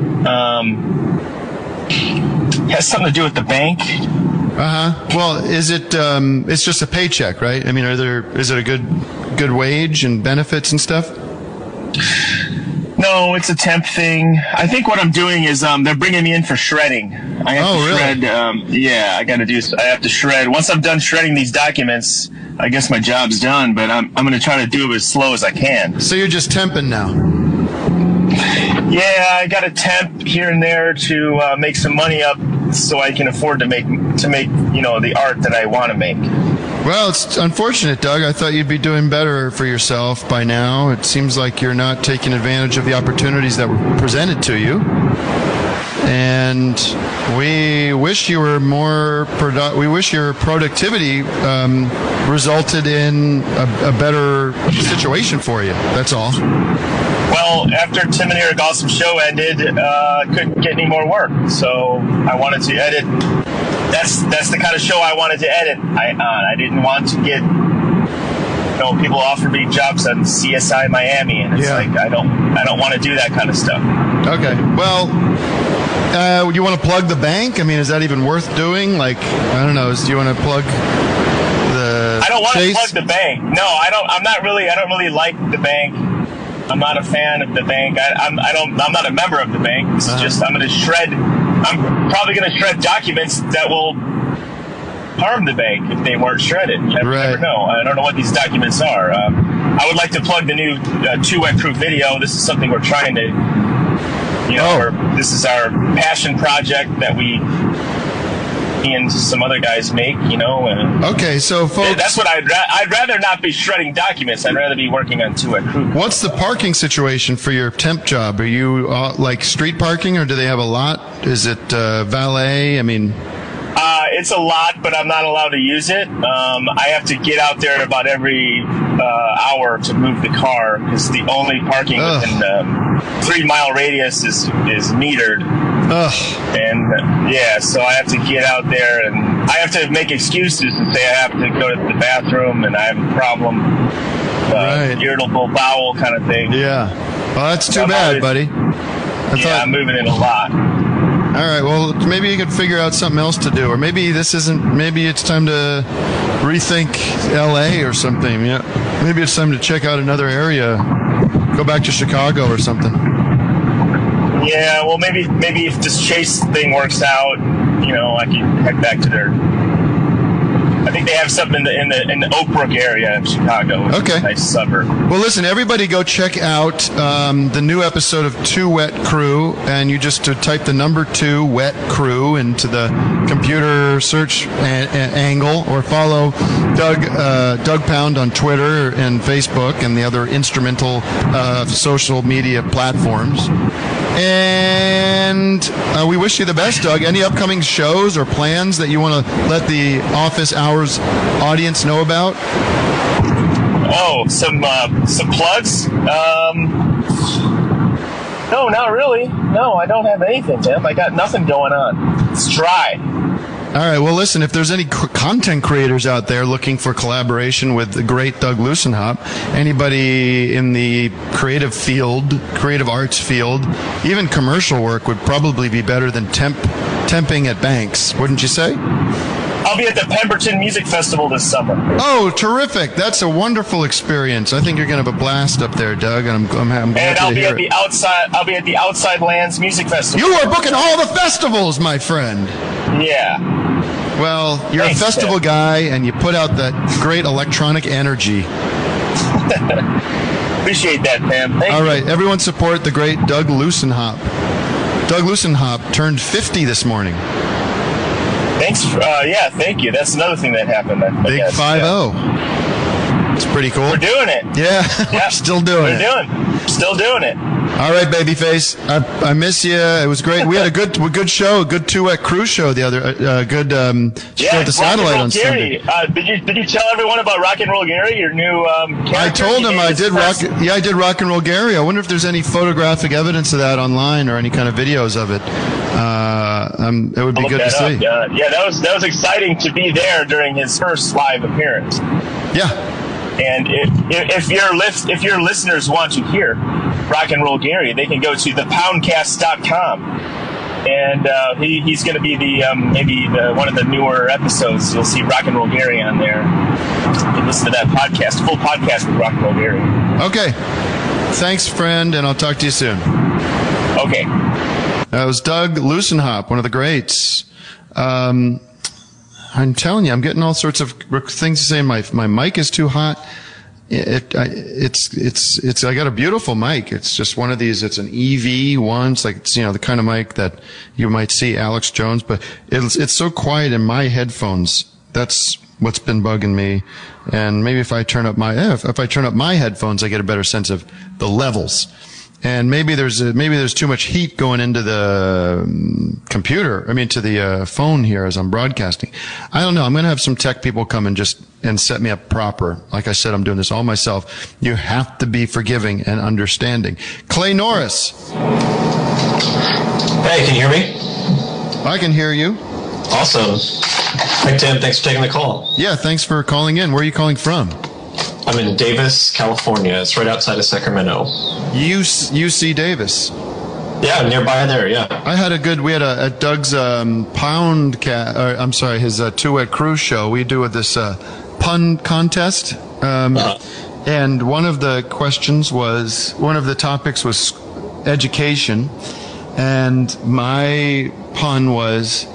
P: has something to do with the bank.
E: Well, is it? It's just a paycheck, right? I mean, is it a good wage and benefits and stuff?
P: No, it's a temp thing. I think what I'm doing is they're bringing me in for shredding. I have to shred. I have to shred. Once I'm done shredding these documents, I guess my job's done. But I'm going to try to do it as slow as I can.
E: So you're just temping now?
P: Yeah, I got a temp here and there to make some money up, so I can afford to make the art that I want to make.
E: Well, it's unfortunate, Doug. I thought you'd be doing better for yourself by now. It seems like you're not taking advantage of the opportunities that were presented to you. And we wish you were more we wish your productivity resulted in a better situation for you. That's all.
P: Well, after Tim and Eric Awesome Show ended, couldn't get any more work, so I wanted to edit. That's the kind of show I wanted to edit. I didn't want to get, people offered me jobs on CSI Miami, and it's like I don't want to do that kind of stuff.
E: Okay. Well, you want to plug the bank? I mean, is that even worth doing? Like, I don't know. Do you want to plug the? I
P: don't want
E: Chase?
P: to plug the bank. No, I don't. I don't really like the bank. I'm not a fan of the bank. I'm not a member of the bank. It's just I'm probably going to shred documents that will harm the bank if they weren't shredded. You never know. I don't know what these documents are. I would like to plug the new Two Wet Crew video. This is something we're trying to, this is our passion project that me and some other guys make,
E: Okay, so folks,
P: that's what I'd rather not be shredding documents. I'd rather be working on Two Wet Crew.
E: What's the parking situation for your temp job? Are you like street parking, or do they have a lot? Is it valet? I mean,
P: it's a lot, but I'm not allowed to use it. I have to get out there about every hour to move the car, because the only parking within 3 mile radius is metered. And so I have to get out there, and I have to make excuses and say I have to go to the bathroom and I have a problem, irritable bowel kind of thing.
E: Yeah. Well, that's too bad, buddy.
P: I'm moving it a lot.
E: All right, well, maybe you could figure out something else to do, or maybe maybe it's time to rethink LA or something. Yeah, maybe it's time to check out another area, go back to Chicago or something.
P: Yeah, well, maybe if this Chase thing works out, I can head back to their. I think they have something in the Oak Brook area of Chicago. Which is a nice suburb.
E: Well, listen, everybody go check out the new episode of Two Wet Crew, and you just type the number 2 Wet Crew into the computer search angle, or follow Doug Pound on Twitter and Facebook and the other instrumental social media platforms. And we wish you the best, Doug. Any upcoming shows or plans that you want to let the office hours audience know about?
P: Oh, some plugs? No, not really. No, I don't have anything, Tim. I got nothing going on. It's dry.
E: All right, well, listen, if there's any content creators out there looking for collaboration with the great Doug Lussenhop, anybody in the creative arts field, even commercial work would probably be better than temping at banks, wouldn't you say?
P: I'll be at the Pemberton Music Festival this summer.
E: Oh, terrific. That's a wonderful experience. I think you're going to have a blast up there, Doug, and I'm happy
P: and I'll
E: to
P: be
E: hear
P: at the outside. I'll be at the Outside Lands Music Festival.
E: You are booking all the festivals, my friend.
P: Yeah.
E: Well, you're a festival guy, and you put out that great electronic energy.
P: Appreciate that, Pam. Thank you.
E: All right, everyone support the great Doug Lussenhop. Doug Lussenhop turned 50 this morning.
P: Thanks. Thank you. That's another thing that happened.
E: Big 5-0. It's pretty cool.
P: We're doing it.
E: Yeah, we're still doing it.
P: Still doing it.
E: All right, babyface. I miss you. It was great. We had a good show, a good Two Wet Crew show the other good show at the Satellite on Sunday.
P: Did you tell everyone about Rock and Roll Gary, your new character?
E: I told him I did rock. Yeah, I did Rock and Roll Gary. I wonder if there's any photographic evidence of that online or any kind of videos of it. It would be good to see.
P: That was exciting to be there during his first live appearance.
E: Yeah.
P: And if your listeners want to hear Rock and Roll Gary, they can go to thepoundcast.com, and he's going to be one of the newer episodes. You'll see Rock and Roll Gary on there. You can listen to that podcast, full podcast with Rock and Roll Gary.
E: Okay, thanks, friend, and I'll talk to you soon.
P: Okay.
E: That was Doug Lussenhop, one of the greats. I'm telling you, I'm getting all sorts of things to say. My mic is too hot. I got a beautiful mic. It's just one of these. It's an EV one. It's like, the kind of mic that you might see Alex Jones, but it's so quiet in my headphones That's what's been bugging me. And maybe if I turn up my headphones, I get a better sense of the levels. And maybe there's too much heat going into the to the phone here as I'm broadcasting. I don't know. I'm going to have some tech people come and set me up proper. Like I said, I'm doing this all myself. You have to be forgiving and understanding. Clay Norris.
Q: Hey, can you hear me?
E: I can hear you.
Q: Awesome. Hey, Tim, thanks for taking the call.
E: Yeah, thanks for calling in. Where are you calling from?
Q: I'm in Davis, California. It's right outside of Sacramento.
E: UC Davis.
Q: Yeah, nearby there, yeah.
E: We had at Doug's his Two-Wet Cruise show, we do this pun contest. And one of the topics was education. And my pun was,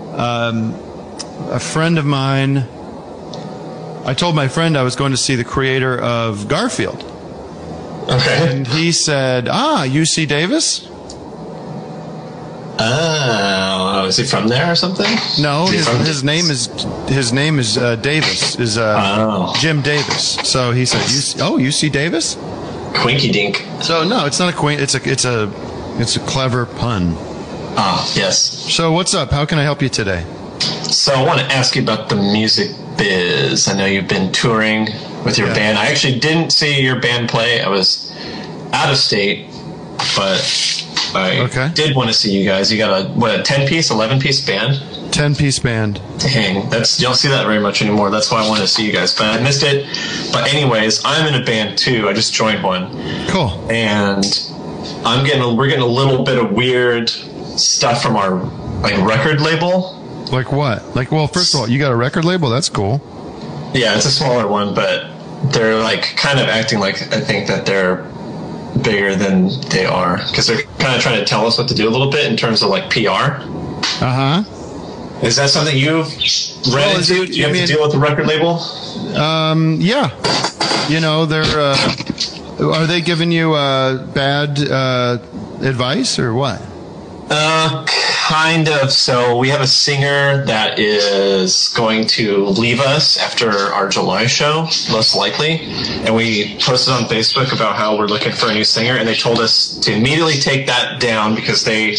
E: a friend of mine, I told my friend I was going to see the creator of Garfield.
Q: Okay.
E: And he said, UC Davis?
Q: Oh, is he from there or something?
E: No, his name is Davis, Jim Davis. So he said, UC Davis?
Q: Quinky dink.
E: So no, it's not a quink, it's a clever pun.
Q: Ah, yes.
E: So what's up? How can I help you today?
Q: So I want to ask you about the music biz. I know you've been touring with your band. I actually didn't see your band play. I was out of state, but I did want to see you guys. You got a 10-piece, 11-piece band?
E: 10-piece band.
Q: Dang, you don't see that very much anymore. That's why I wanted to see you guys, but I missed it. But anyways, I'm in a band too. I just joined one.
E: Cool.
Q: And we're getting a little bit of weird stuff from our record label.
E: Like what? First of all, you got a record label? That's cool.
Q: Yeah, it's a smaller one, but they're kind of acting like I think that they're bigger than they are, because they're kind of trying to tell us what to do a little bit in terms of PR. Is that something you've run into? Do you have to deal with the record label?
E: Yeah. They're are they giving you bad advice or what?
Q: Kind of. So we have a singer that is going to leave us after our July show, most likely. And we posted on Facebook about how we're looking for a new singer, and they told us to immediately take that down because they're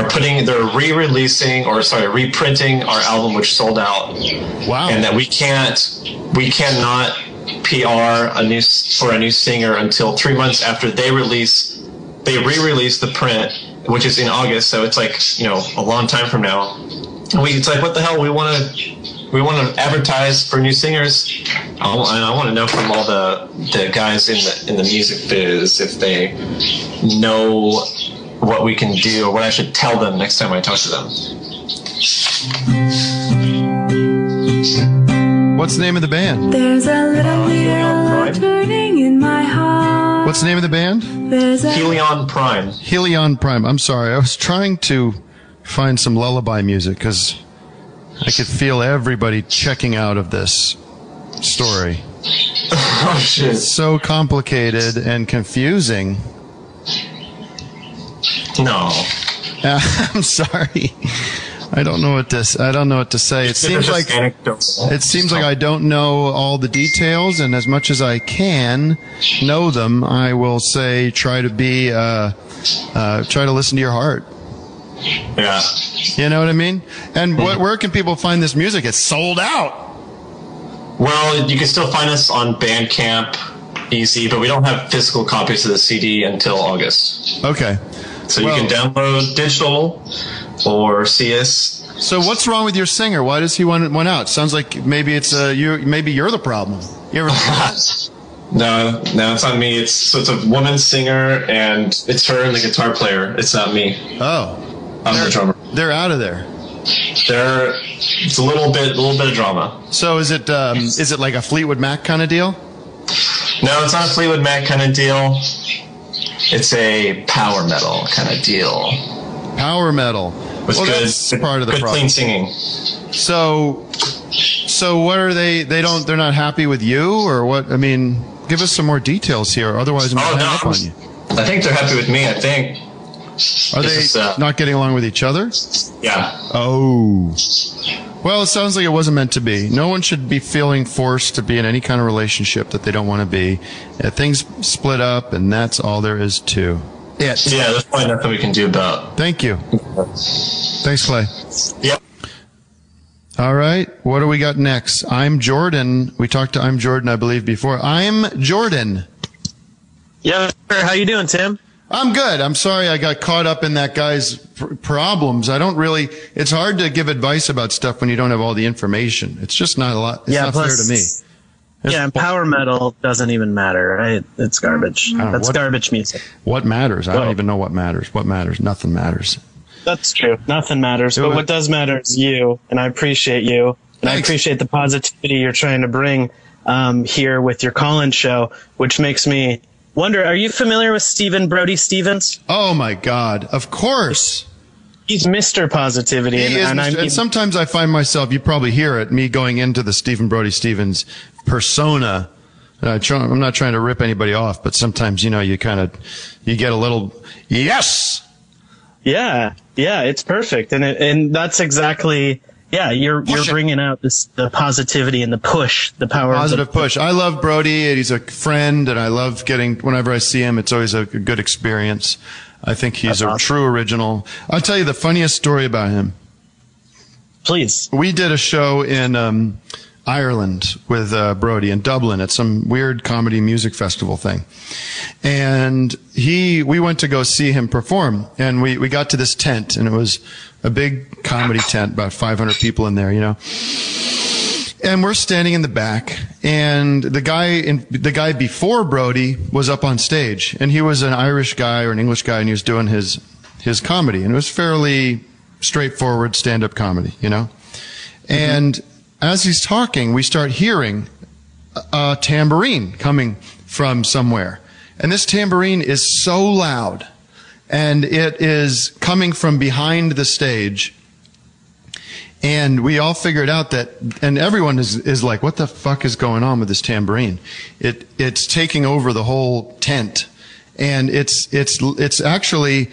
Q: reprinting our album, which sold out.
E: Wow.
Q: And that we cannot PR for a new singer until 3 months after they re-release the print, which is in August, so it's a long time from now. It's what the hell? We want to advertise for new singers. I want to know from all the guys in the music biz if they know what we can do or what I should tell them next time I talk to them.
E: What's the name of the band?
R: There's a little wheel turning in my heart.
E: What's the name of the band?
Q: Helion Prime.
E: Helion Prime. I'm sorry. I was trying to find some lullaby music because I could feel everybody checking out of this story.
Q: Oh, shit.
E: It's so complicated and confusing.
Q: No.
E: I'm sorry. I don't know what to say. It seems like I don't know all the details, and as much as I can know them, I will say try to listen to your heart.
Q: Yeah.
E: You know what I mean? And where can people find this music? It's sold out.
Q: Well, you can still find us on Bandcamp, easy, but we don't have physical copies of the CD until August.
E: Okay.
Q: So you can download digital or see us.
E: So what's wrong with your singer? Why does he want out? Sounds like maybe it's maybe you're the problem. You ever?
Q: No, it's not me. It's a woman singer, and it's her and the guitar player. It's not me.
E: Oh,
Q: I'm the drummer.
E: They're out of there.
Q: It's a little bit of drama.
E: So is it like a Fleetwood Mac kind of deal?
Q: No, it's not a Fleetwood Mac kind of deal. It's a power metal kind of deal.
E: Power metal.
Q: With
E: that's part of the problem.
Q: Clean singing.
E: So what are they? They're not happy with you, or what? I mean, give us some more details here. Otherwise, I'm going to hang up on you.
Q: I think they're happy with me. I think.
E: Are they not getting along with each other?
Q: Yeah.
E: Oh. Well, it sounds like it wasn't meant to be. No one should be feeling forced to be in any kind of relationship that they don't want to be. Things split up, and that's all there is to it.
Q: Yeah, there's probably nothing we can do about.
E: Thank you. Thanks, Clay.
Q: Yep.
E: All right. What do we got next? I'm Jordan. We talked to I'm Jordan, I believe, before. I'm Jordan.
S: Yeah, how you doing, Tim?
E: I'm good. I'm sorry I got caught up in that guy's problems. It's hard to give advice about stuff when you don't have all the information. It's just not a lot. It's not fair to me.
S: And power metal doesn't even matter, right? It's garbage. That's garbage music.
E: What matters? I don't even know what matters. What matters? Nothing matters.
S: That's true. Nothing matters. But what does matter is you, and I appreciate you. And I appreciate the positivity you're trying to bring here with your call-in show, which makes me wonder, are you familiar with Stephen Brody Stevens?
E: Oh, my God. Of course.
S: He's Mr. Positivity.
E: And sometimes I find myself, you probably hear it, me going into the Stephen Brody Stevens persona. I'm not trying to rip anybody off, but sometimes, you get a little, yes!
S: Yeah, it's perfect. And that's exactly... Yeah, you're bringing out the positivity and the push, the power.
E: Positive push. I love Brody, and he's a friend, and I love whenever I see him, it's always a good experience. I think he's a true original. I'll tell you the funniest story about him.
S: Please.
E: We did a show in Ireland with Brody in Dublin at some weird comedy music festival thing. And we went to go see him perform, and we got to this tent, and it was a big comedy tent, about 500 people in there, And we're standing in the back, and the guy before Brody was up on stage, and he was an Irish guy or an English guy, and he was doing his comedy, and it was fairly straightforward stand-up comedy, And as he's talking, we start hearing a tambourine coming from somewhere, and this tambourine is so loud. And it is coming from behind the stage. And we all figured out that, and everyone is like, what the fuck is going on with this tambourine? It's taking over the whole tent. And it's actually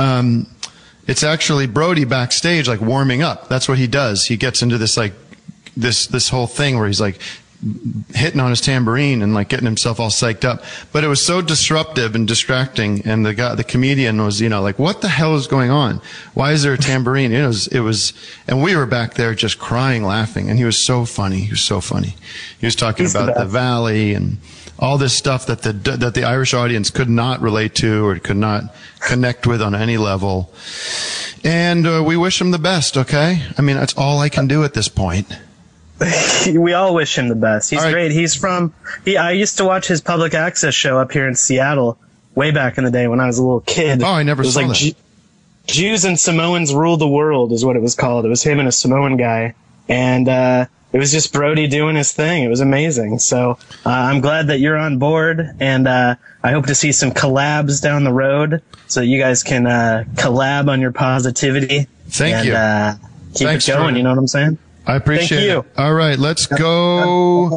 E: Brody backstage, like warming up. That's what he does. He gets into this, like, this whole thing where he's like, hitting on his tambourine and like getting himself all psyched up. But it was so disruptive and distracting, and the comedian was, like, what the hell is going on? Why is there a tambourine? It was, and we were back there just crying, laughing, and he was so funny. He was talking about the Valley and all this stuff that the Irish audience could not relate to or could not connect with on any level. And we wish him the best, okay? I mean, that's all I can do at this point.
S: We all wish him the best. He's great. I used to watch his public access show up here in Seattle way back in the day when I was a little kid.
E: Oh, I never saw that.
S: Jews and Samoans Rule the World is what it was called. It was him and a Samoan guy. And it was just Brody doing his thing. It was amazing. So I'm glad that you're on board. And I hope to see some collabs down the road so that you guys can collab on your positivity.
E: Thank you.
S: Keep it going. You know what I'm saying?
E: I appreciate it. All right, let's go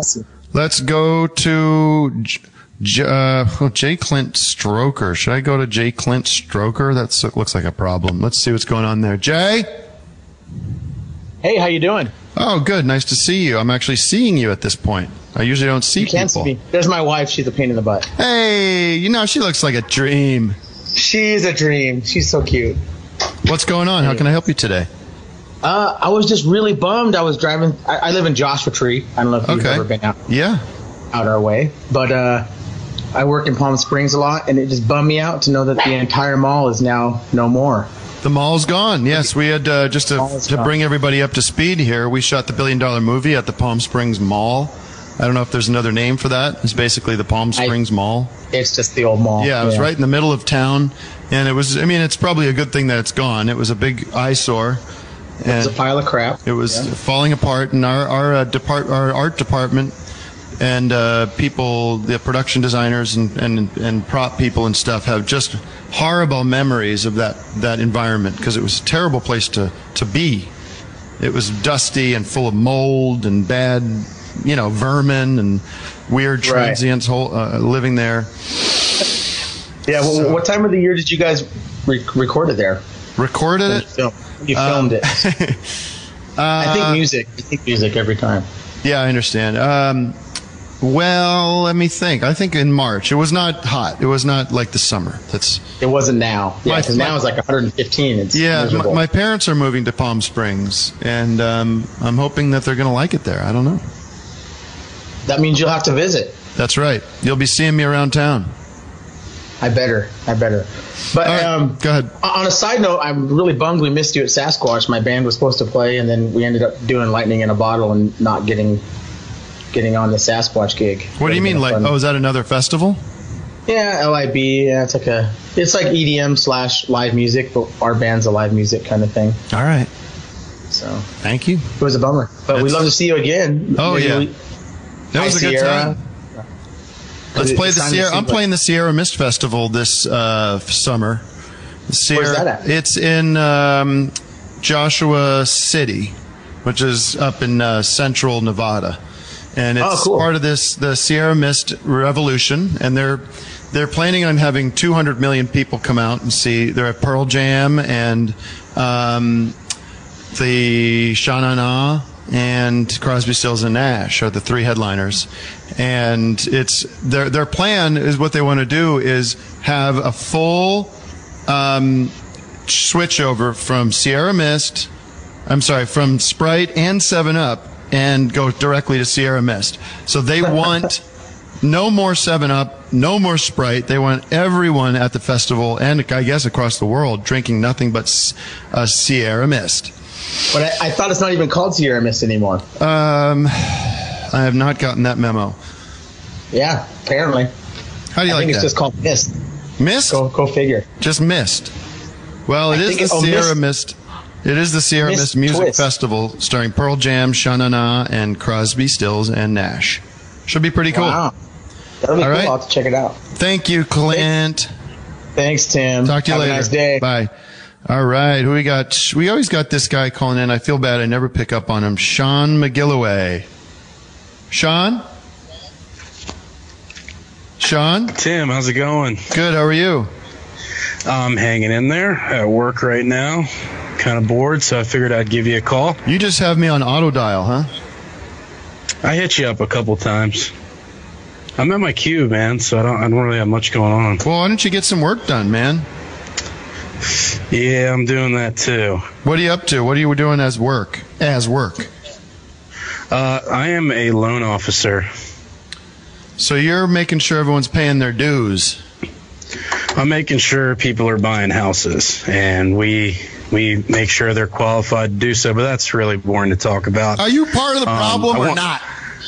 E: to J. Clint Stroker. Should I go to J. Clint Stroker? That looks like a problem. Let's see what's going on there. Jay?
T: Hey, how you doing?
E: Oh, good. Nice to see you. I'm actually seeing you at this point. I usually don't see people.
T: Can't see me. There's my wife. She's a pain in the butt.
E: Hey, she looks like a dream.
T: She's a dream. She's so cute.
E: What's going on? How can I help you today?
T: I was just really bummed. I was driving. I live in Joshua Tree. I don't know if you've ever been out our way. But I work in Palm Springs a lot, and it just bummed me out to know that the entire mall is now no more.
E: The mall's gone. Yes, we had just to bring everybody up to speed here. We shot the $1 billion movie at the Palm Springs Mall. I don't know if there's another name for that. It's basically the Palm Springs Mall.
T: It's just the old mall.
E: Yeah, it was right in the middle of town, and it was. I mean, it's probably a good thing that it's gone. It was a big eyesore.
T: It was a pile of crap.
E: It was falling apart, and our art department and people, the production designers and prop people and stuff have just horrible memories of that environment because it was a terrible place to be. It was dusty and full of mold and bad, vermin and weird transients living there.
T: Yeah. Well, what time of the year did you guys record it there?
E: Recorded it?
T: You filmed it. I think music every time.
E: Yeah, I understand. Well, let me think. I think in March. It was not hot. It was not like the summer.
T: It wasn't now. Yeah, because now it's like 115. It's miserable.
E: My parents are moving to Palm Springs, and I'm hoping that they're going to like it there. I don't know.
T: That means you'll have to visit.
E: That's right. You'll be seeing me around town.
T: I better. But
E: go ahead.
T: On a side note, I'm really bummed we missed you at Sasquatch. My band was supposed to play, and then we ended up doing Lightning in a Bottle and not getting on the Sasquatch gig.
E: What do you mean? Like, is that another festival?
T: Yeah, LIB. Yeah, it's like EDM / live music, but our band's a live music kind of thing.
E: All right.
T: So
E: thank you.
T: It was a bummer, but we'd love to see you again.
E: Oh yeah, that was a good time. Let's play the Sierra. I'm playing the Sierra Mist Festival this summer.
T: Where's that at?
E: It's in Joshua City, which is up in central Nevada. And it's part of the Sierra Mist Revolution, and they're planning on having 200 million people come out and see. They're at Pearl Jam and the Sha Na Na and Crosby, Stills and Nash are the three headliners. And it's their plan is what they want to do is have a full switch over from Sierra Mist. From Sprite and 7-Up. And go directly to Sierra Mist. So they want no more 7-Up, no more Sprite. They want everyone at the festival and I guess across the world drinking nothing but Sierra Mist.
T: But I thought it's not even called Sierra Mist anymore.
E: I have not gotten that memo.
T: Yeah, apparently.
E: How do you like that? I think
T: it's just called Mist.
E: Mist?
T: Go figure.
E: Just Mist. Well, it is the Sierra Mist. It is the Sierra Mist Music Festival starring Pearl Jam, Sha Na Na, and Crosby, Stills, and Nash. Should be pretty cool.
T: Wow. That'll be cool. I'll have to check it out.
E: Thank you, Clint.
T: Thanks, Tim.
E: Talk to you later.
T: Have a nice day.
E: Bye. All right. Who we got? We always got this guy calling in. I feel bad. I never pick up on him. Sean McGilloway. Sean?
U: Tim, how's it going?
E: Good. How are you?
U: I'm hanging in there at work right now. Kind of bored, so I figured I'd give you a call.
E: You just have me on auto dial, huh?
U: I hit you up a couple times. I'm at my cube, man, so I don't really have much going on.
E: Well, why don't you get some work done, man?
U: Yeah, I'm doing that too.
E: What are you up to? What are you doing as work?
U: I am a loan officer.
E: So you're making sure everyone's paying their dues.
U: I'm making sure people are buying houses, and we make sure they're qualified to do so, but that's really boring to talk about.
E: Are you part of the problem or not?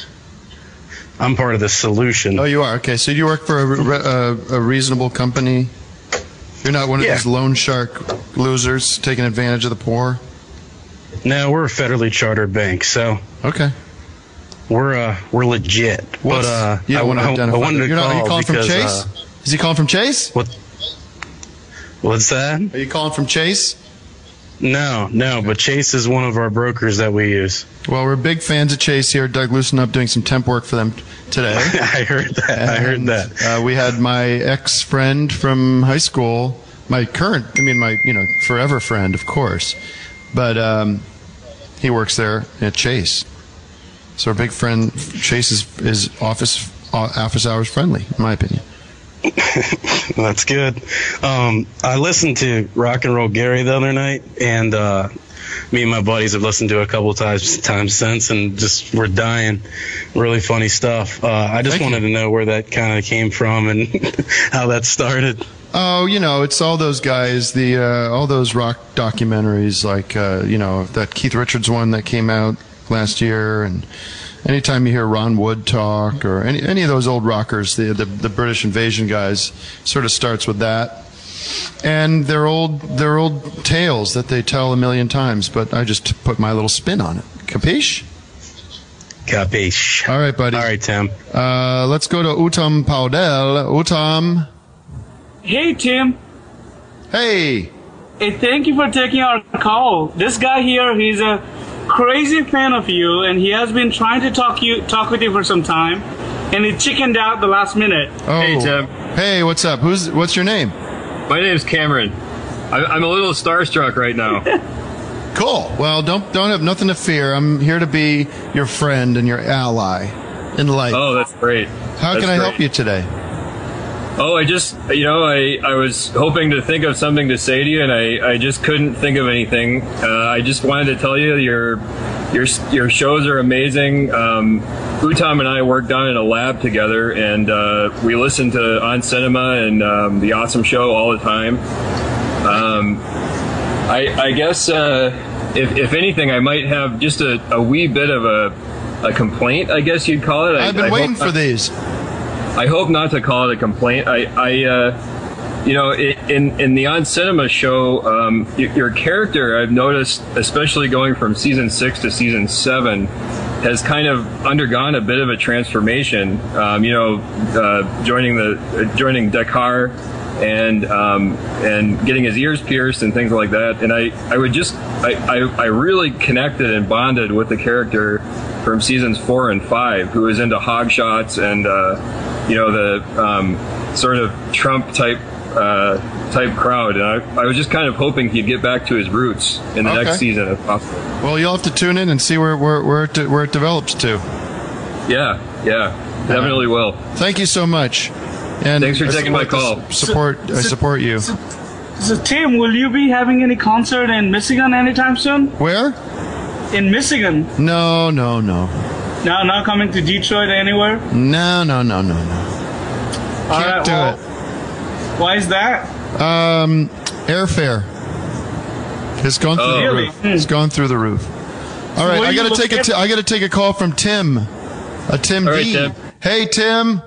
U: I'm part of the solution.
E: Oh, you are? Okay, so you work for a reasonable company? You're not one of those loan shark losers taking advantage of the poor?
U: No, we're a federally chartered bank, so...
E: Okay.
U: We're legit.
E: But
U: I wanted to call
E: calling
U: because...
E: from Chase? Is he calling from Chase?
U: What's that?
E: Are you calling from Chase?
U: No, but Chase is one of our brokers that we use.
E: Well, we're big fans of Chase here. Doug loosened up doing some temp work for them today.
U: I heard that.
E: We had my ex-friend from high school, my forever friend, of course. But he works there at Chase. So our big friend, Chase is office hours friendly, in my opinion.
U: That's good. I listened to Rock and Roll Gary the other night, and me and my buddies have listened to it a couple times since, and just we're dying. Really funny stuff. I just wanted to know where that kind of came from and how that started.
E: Oh, it's all those guys, all those rock documentaries, like that Keith Richards one that came out last year, and anytime you hear Ron Wood talk or any of those old rockers, the British Invasion guys, sort of starts with that. And they're old tales that they tell a million times, but I just put my little spin on it. Capiche?
U: Capiche.
E: All right, buddy.
U: All right, Tim.
E: Let's go to Utam Paudel. Utam.
V: Hey, Tim.
E: Hey.
V: Hey, thank you for taking our call. This guy here, he's a crazy fan of you, and he has been trying to talk with you for some time, and he chickened out the last minute.
E: Oh.
V: Hey, Tim.
E: Hey, what's up? What's your name?
W: My name's Cameron. I'm a little starstruck right now.
E: Cool. Well, don't have nothing to fear. I'm here to be your friend and your ally in life.
B: Oh, that's great.
E: How can I help you today?
B: Oh, I just, I was hoping to think of something to say to you, and I just couldn't think of anything. I just wanted to tell you your shows are amazing. Utam and I worked on in a lab together, and we listened to On Cinema and The Awesome Show all the time. I guess if anything, I might have just a wee bit of a complaint, I guess you'd call it.
E: I've been waiting for these.
B: I hope not to call it a complaint. In the On Cinema show, your character, I've noticed, especially going from season 6 to season 7, has kind of undergone a bit of a transformation. Joining Dakar and getting his ears pierced and things like that. And I really connected and bonded with the character from seasons 4 and 5, who is into hog shots and the sort of Trump type crowd. And I was just kind of hoping he'd get back to his roots in the next season if possible.
E: Well, you'll have to tune in and see where it develops to.
B: Yeah, definitely will.
E: Thank you so much. And
B: thanks for taking my call.
E: I support you.
V: So Tim, will you be having any concert in Michigan anytime soon?
E: Where?
V: In Michigan.
E: No.
V: No, not coming to Detroit anywhere?
E: No.
V: Can't
E: do it.
V: Why is that?
E: Airfare. It's gone through the roof. It's gone through the roof. All right, I got to take a call from Tim. Tim
B: All right,
E: D.
B: Tim.
E: Hey, Tim.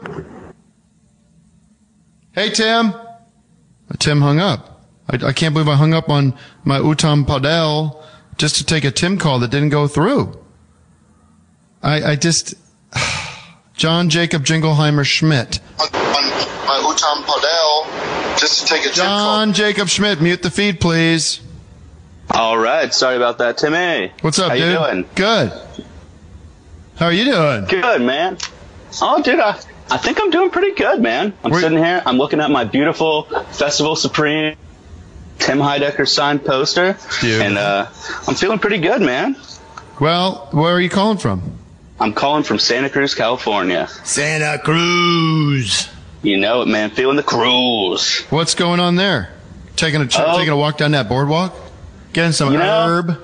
E: Tim hung up. I can't believe I hung up on my Utam Padel just to take a Tim call that didn't go through. I just... John Jacob Jingleheimer Schmidt.
J: On my Utam Padel, just to take a
E: John Jacob Schmidt, mute the feed, please.
C: All right. Sorry about that, Timmy.
E: What's up,
C: How
E: dude?
C: you doing?
E: Good. How are you doing?
C: Good, man. Oh, dude, I think I'm doing pretty good, man. I'm sitting here. I'm looking at my beautiful Festival Supreme Tim Heidecker signed poster. And I'm feeling pretty good, man.
E: Well, where are you calling from?
C: I'm calling from Santa Cruz, California.
E: Santa Cruz.
C: You know it, man. Feeling the cruise.
E: What's going on there? Taking a walk down that boardwalk? Getting some herb?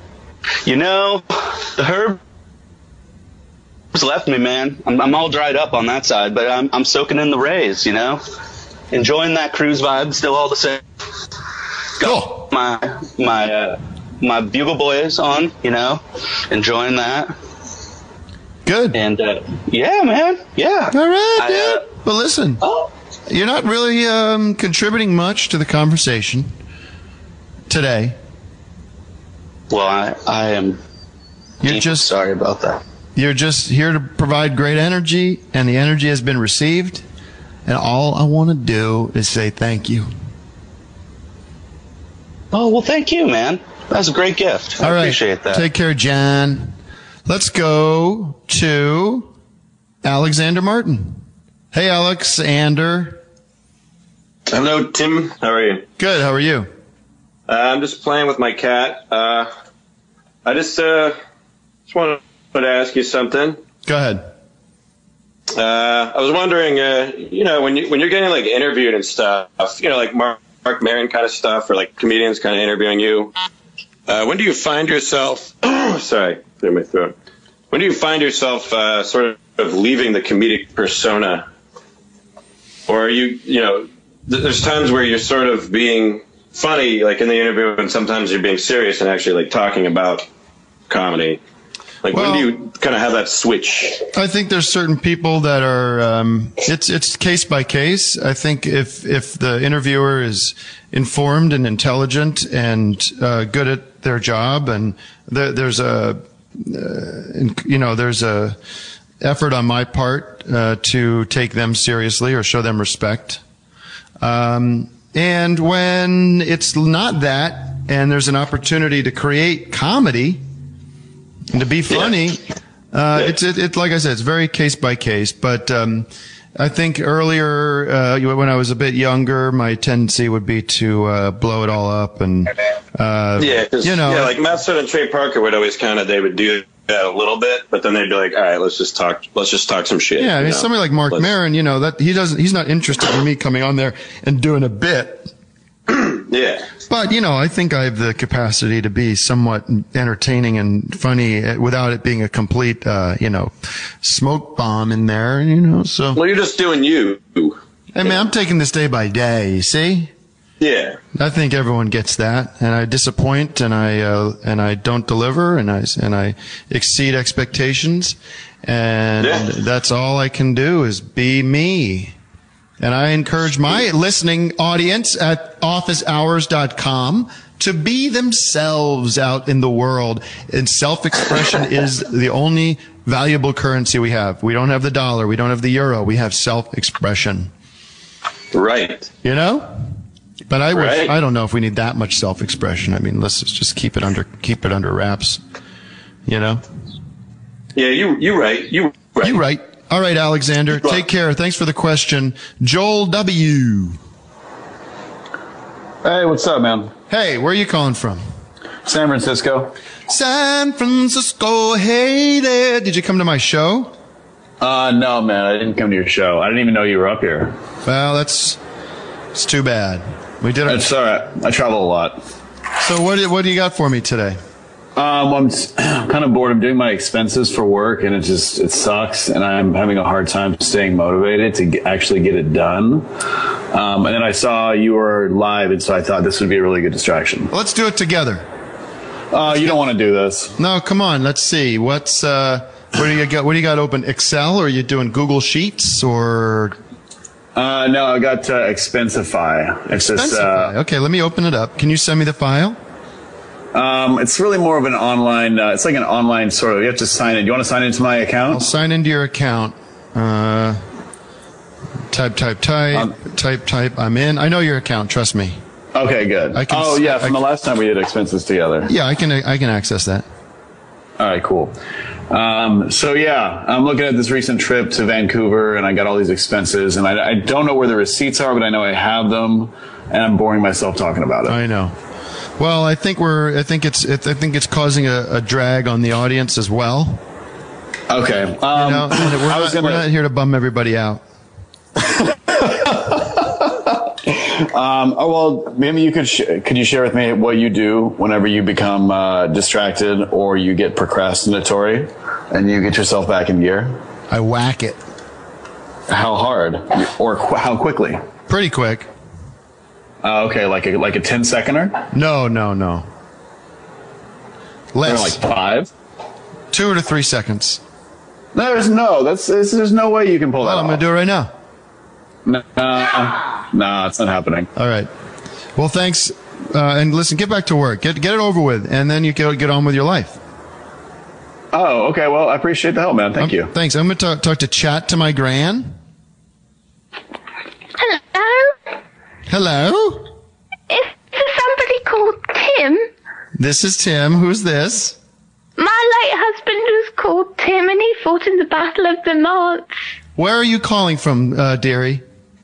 C: The herb left me, man. I'm all dried up on that side, but I'm soaking in the rays, enjoying that cruise vibe still all the same.
E: Cool.
C: My bugle boys on, enjoying that.
E: Good.
C: And yeah, man. Yeah.
E: All right, dude. But listen, you're not really contributing much to the conversation today.
C: Well, I am.
E: You're just
C: sorry about that.
E: You're just here to provide great energy, and the energy has been received. And all I want to do is say thank you.
C: Oh, well, thank you, man. That was a great gift. I appreciate that.
E: Take care, John. Let's go to Alexander Martin. Hey, Alexander.
W: Hello, Tim. How are you?
E: Good. How are you?
W: I'm just playing with my cat. I just wanted to ask you something.
E: Go ahead.
W: I was wondering, when you're getting like interviewed and stuff, like Mark Maron kind of stuff, or like comedians kind of interviewing you. When do you find yourself? Sorry, clear my throat. When do you find yourself sort of leaving the comedic persona, or are you, there's times where you're sort of being funny, like in the interview, and sometimes you're being serious and actually like talking about comedy. Like, when do you kind of have that switch?
E: I think there's certain people that are, it's case by case. I think if the interviewer is informed and intelligent and good at their job, and there's a effort on my part to take them seriously or show them respect. And when it's not that, and there's an opportunity to create comedy and to be funny, it's like I said, it's very case by case. But I think earlier, when I was a bit younger, my tendency would be to blow it all up and
W: like Matt Stone and Trey Parker would always they would do that a little bit, but then they'd be like, all right, let's just talk some shit.
E: Yeah, I mean, somebody like Mark Maron, that he's not interested in me coming on there and doing a bit.
W: Yeah.
E: But, I think I have the capacity to be somewhat entertaining and funny without it being a complete, smoke bomb in there, so.
W: Well, you're just doing you.
E: Hey, man, I'm taking this day by day, you see?
W: Yeah.
E: I think everyone gets that, and I disappoint, and I don't deliver, and I exceed expectations, and that's all I can do is be me. And I encourage my listening audience at officehours.com to be themselves out in the world. And self-expression is the only valuable currency we have. We don't have the dollar. We don't have the euro. We have self-expression.
W: Right.
E: But I don't know if we need that much self-expression. I mean, let's just keep it under wraps.
W: Yeah, you're right. You're
E: right. All right, Alexander. Take care. Thanks for the question. Joel W.
A: Hey, what's up, man?
E: Hey, where are you calling from?
A: San Francisco.
E: San Francisco. Hey there. Did you come to my show?
A: No, man. I didn't come to your show. I didn't even know you were up here.
E: Well, it's too bad. We did.
A: It's all right. I travel a lot.
E: So what do you got for me today?
A: I'm kind of bored. I'm doing my expenses for work, and it sucks, and I'm having a hard time staying motivated to actually get it done. And then I saw you were live, and so I thought this would be a really good distraction.
E: Let's do it together.
A: You don't want to do this.
E: No, come on. Let's see. What do you got? What do you got open? Excel, or are you doing Google Sheets, or?
A: No, I got Expensify. It's just
E: okay. Let me open it up. Can you send me the file?
A: It's really more of an online, it's like an online sort of, you have to sign in. Do you want to sign into my account?
E: I'll sign into your account. Type. I'm in. I know your account. Trust me.
A: Okay, good. From the last time we did expenses together.
E: Yeah, I can access that.
A: All right, cool. I'm looking at this recent trip to Vancouver, and I got all these expenses, and I don't know where the receipts are, but I know I have them, and I'm boring myself talking about it.
E: I know. Well, I think it's causing a drag on the audience as well.
A: Okay.
E: We're not here to bum everybody out.
A: Maybe could you share with me what you do whenever you become distracted or you get procrastinatory and you get yourself back in gear?
E: I whack it.
A: How hard or how quickly?
E: Pretty quick.
A: Okay, like a 10-seconder?
E: No. Less.
A: Like 5?
E: 2 to 3 seconds.
A: There's no way you can pull that off.
E: I'm going to do it right now.
A: Nah, it's not happening.
E: All right. Well, thanks. And listen, get back to work. Get it over with, and then you get on with your life.
A: Oh, okay. Well, I appreciate the help, man. Thank you.
E: Thanks. I'm going to talk to Chat to my gran. Hello?
D: Is there somebody called Tim?
E: This is Tim. Who's this?
D: My late husband was called Tim, and he fought in the Battle of the March.
E: Where are you calling from, dearie?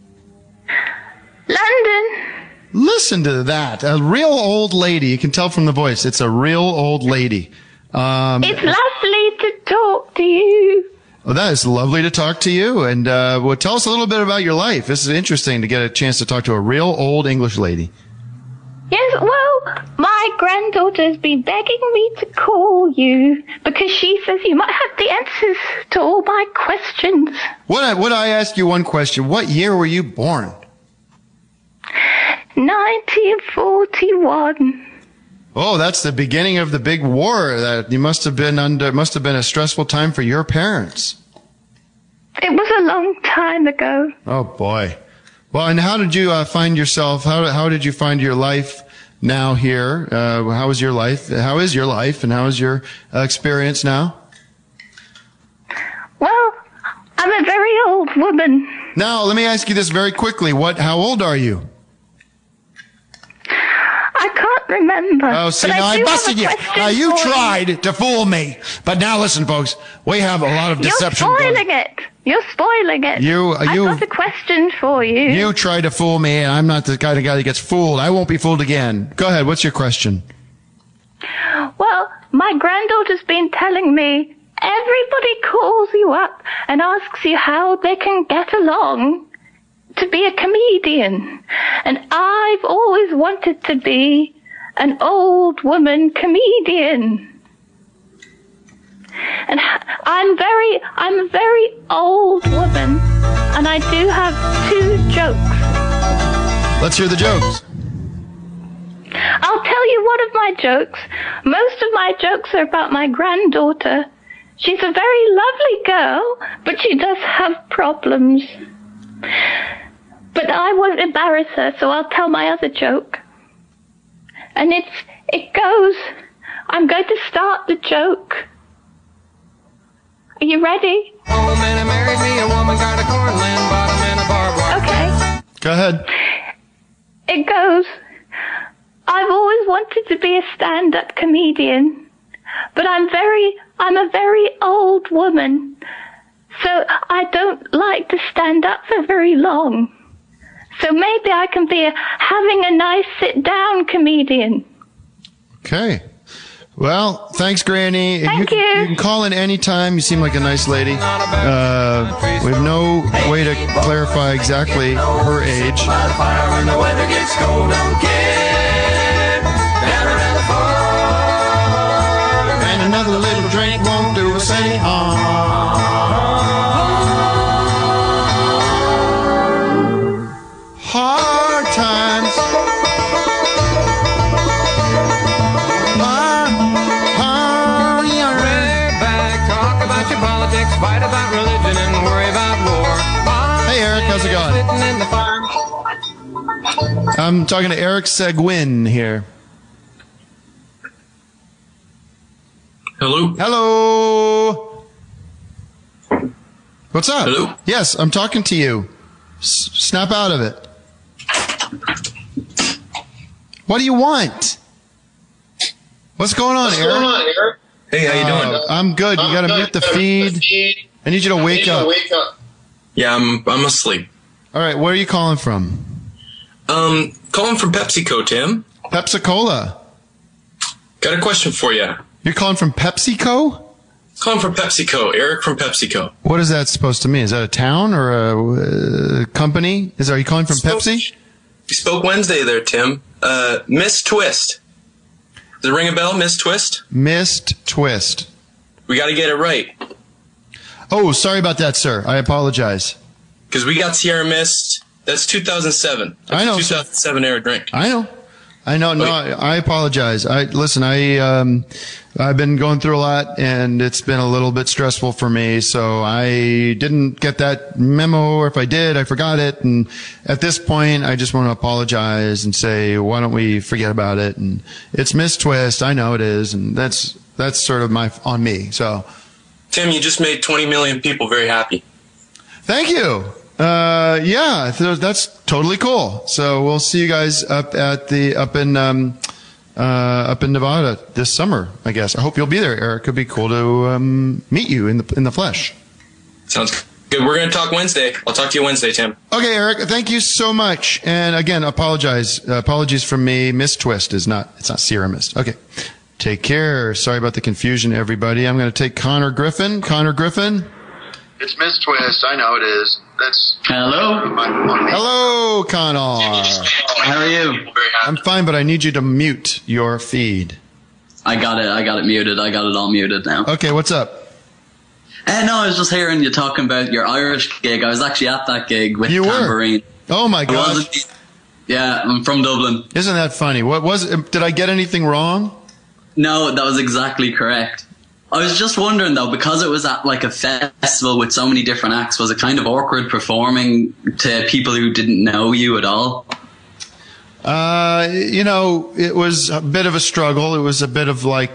D: London.
E: Listen to that. A real old lady. You can tell from the voice. It's a real old lady.
D: It's lovely to talk to you.
E: Well, that is lovely to talk to you. And tell us a little bit about your life. This is interesting to get a chance to talk to a real old English lady.
D: Yes, well, my granddaughter has been begging me to call you because she says you might have the answers to all my questions.
E: Would I ask you one question? What year were you born?
D: 1941.
E: Oh, that's the beginning of the big war that you must have been a stressful time for your parents.
D: It was a long time ago.
E: Oh boy. Well, and how did you find yourself? How did you find your life now here? How is your life? How is your life? And how is your experience now?
D: Well, I'm a very old woman.
E: Now, let me ask you this very quickly. How old are you?
D: I can't remember.
E: Oh, see, now I busted you. Now you tried to fool me. But now listen, folks, we have a lot of deception.
D: You're spoiling it. You're spoiling it. I've got a question for you.
E: You try to fool me, and I'm not the kind of guy that gets fooled. I won't be fooled again. Go ahead. What's your question?
D: Well, my granddaughter's been telling me everybody calls you up and asks you how they can get along to be a comedian. And I've always wanted to be an old woman comedian. And I'm a very old woman, and I do have 2 jokes.
E: Let's hear the jokes.
D: I'll tell you one of my jokes. Most of my jokes are about my granddaughter. She's a very lovely girl, but she does have problems. But I won't embarrass her, so I'll tell my other joke. And it goes, I'm going to start the joke. Are you ready? Oh, man, I married me a woman, got a cornland bottom and a barbed wire. Okay.
E: Go ahead.
D: It goes, I've always wanted to be a stand-up comedian, but I'm a very old woman, so I don't like to stand up for very long. So maybe I can be having a nice sit-down comedian.
E: Okay. Well, thanks, Granny.
D: Thank you.
E: You can call in any time. You seem like a nice lady. We have no way to clarify exactly her age. And another little drink won't do us any harm. Hard times. Politics, fight about religion, and worry about war. Hey, Eric, how's it going? I'm talking to Eric Seguin here.
F: Hello.
E: Hello. What's up?
F: Hello.
E: Yes, I'm talking to you. Snap out of it. What do you want? What's going on, Eric?
F: Hey, how you doing?
E: I'm good. You got to mute the feed. I need you to wake up.
F: Yeah, I'm asleep.
E: All right, where are you calling from?
F: Calling from PepsiCo, Tim.
E: Pepsi-Cola.
F: Got a question for you.
E: You're calling from PepsiCo?
F: Calling from PepsiCo. Eric from PepsiCo.
E: What is that supposed to mean? Is that a town or a company? Are you calling from Pepsi?
F: You spoke Wednesday there, Tim. Miss Twist. Does it ring a bell, Miss Twist?
E: Missed Twist.
F: We got to get it right.
E: Oh, sorry about that, sir. I apologize.
F: Because we got Sierra Mist. That's 2007. That's
E: I know.
F: 2007 era drink.
E: I know. No, I apologize. Listen, I've been going through a lot, and it's been a little bit stressful for me, so I didn't get that memo, or if I did, I forgot it, and at this point, I just want to apologize and say, why don't we forget about it, and it's Miss Twist, I know it is, and that's sort of on me, so.
F: Tim, you just made 20 million people very happy.
E: Thank you. Yeah, that's totally cool. So we'll see you guys up in Nevada this summer, I guess. I hope you'll be there, Eric. It'd be cool to meet you in the flesh.
F: Sounds good. We're going to talk Wednesday. I'll talk to you Wednesday, Tim.
E: Okay, Eric. Thank you so much. And again, apologies from me. Miss Twist it's not Sierra Mist. Okay. Take care. Sorry about the confusion, everybody. I'm going to take Connor Griffin. Connor Griffin.
J: It's Miss Twist. I know it is. That's
G: hello.
E: Hello, Connor.
G: How are you?
E: I'm fine, but I need you to mute your feed.
G: I got it muted. I got it all muted now.
E: Okay, what's up?
G: No, I was just hearing you talking about your Irish gig. I was actually at that gig with Tambourine.
E: Oh my gosh.
G: Yeah, I'm from Dublin.
E: Isn't that funny? What was it? Did I get anything wrong?
G: No, that was exactly correct. I was just wondering though, because it was at like a festival with so many different acts, was it kind of awkward performing to people who didn't know you at all?
E: It was a bit of a struggle. It was a bit of like,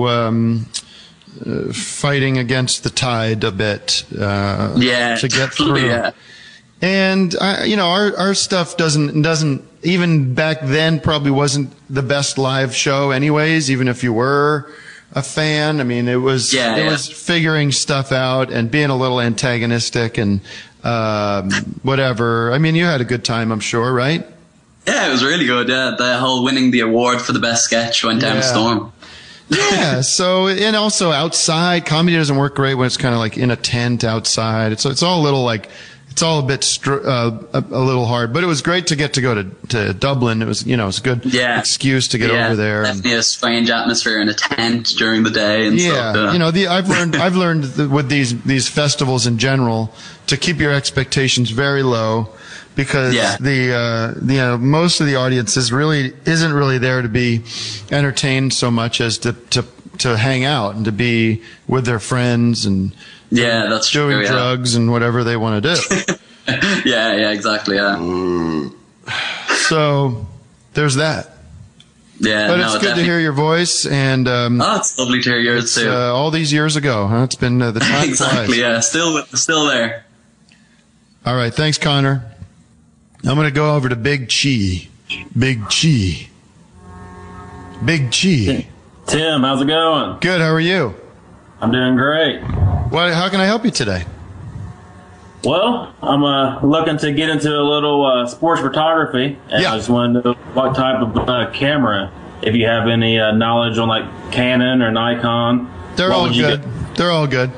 E: fighting against the tide a bit, to get through.
G: Yeah.
E: And, our stuff doesn't, even back then probably wasn't the best live show anyways, even if you were. a fan. I mean, it was figuring stuff out and being a little antagonistic and whatever. I mean, you had a good time, I'm sure, right?
G: Yeah, it was really good. Yeah, the whole winning the award for the best sketch went down a storm.
E: Yeah. So, and also outside, comedy doesn't work great when it's kind of like in a tent outside. It's all a little like, it's all a bit a little hard, but it was great to get to go to Dublin. It was, it's a good excuse to get over there.
G: Definitely a strange atmosphere in a tent during the day and stuff.
E: I've learned with these festivals in general to keep your expectations very low, because most of the audience isn't really there to be entertained so much as to hang out and to be with their friends and
G: that's
E: doing
G: true,
E: drugs and whatever they want to do.
G: yeah, exactly. Yeah.
E: So there's that.
G: Yeah,
E: but it's good to hear your voice, and
G: it's lovely to hear yours too.
E: All these years ago, huh? It's been the time
G: exactly.
E: flies.
G: Yeah, still there.
E: All right, thanks, Connor. I'm going to go over to Big Chi. Big Chi. Big Chi.
H: Tim, how's it going?
E: Good. How are you?
H: I'm doing great.
E: How can I help you today?
H: Well, I'm looking to get into a little sports photography, and I just wanted to know what type of camera, if you have any knowledge on like Canon or Nikon.
E: They're all good. They're all good.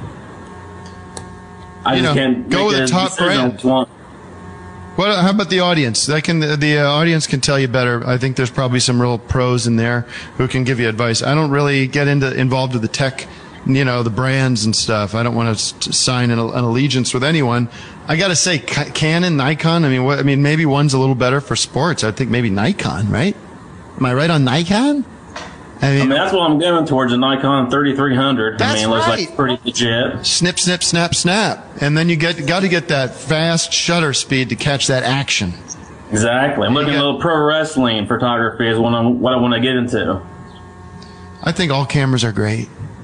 H: I just can't
E: go with the top brand. How about the audience? The audience can tell you better. I think there's probably some real pros in there who can give you advice. I don't really get involved with the tech, the brands and stuff. I don't want to sign an allegiance with anyone. I got to say, Canon, Nikon. I mean, maybe one's a little better for sports. I think maybe Nikon, right? Am I right on Nikon?
H: I mean, that's what I'm going towards, a Nikon 3300.
E: That's
H: it looks like pretty legit.
E: Snip, snip, snap, snap. And then you got to get that fast shutter speed to catch that action.
H: Exactly. I'm looking at a little pro wrestling photography is what I want to get into.
E: I think all cameras are great.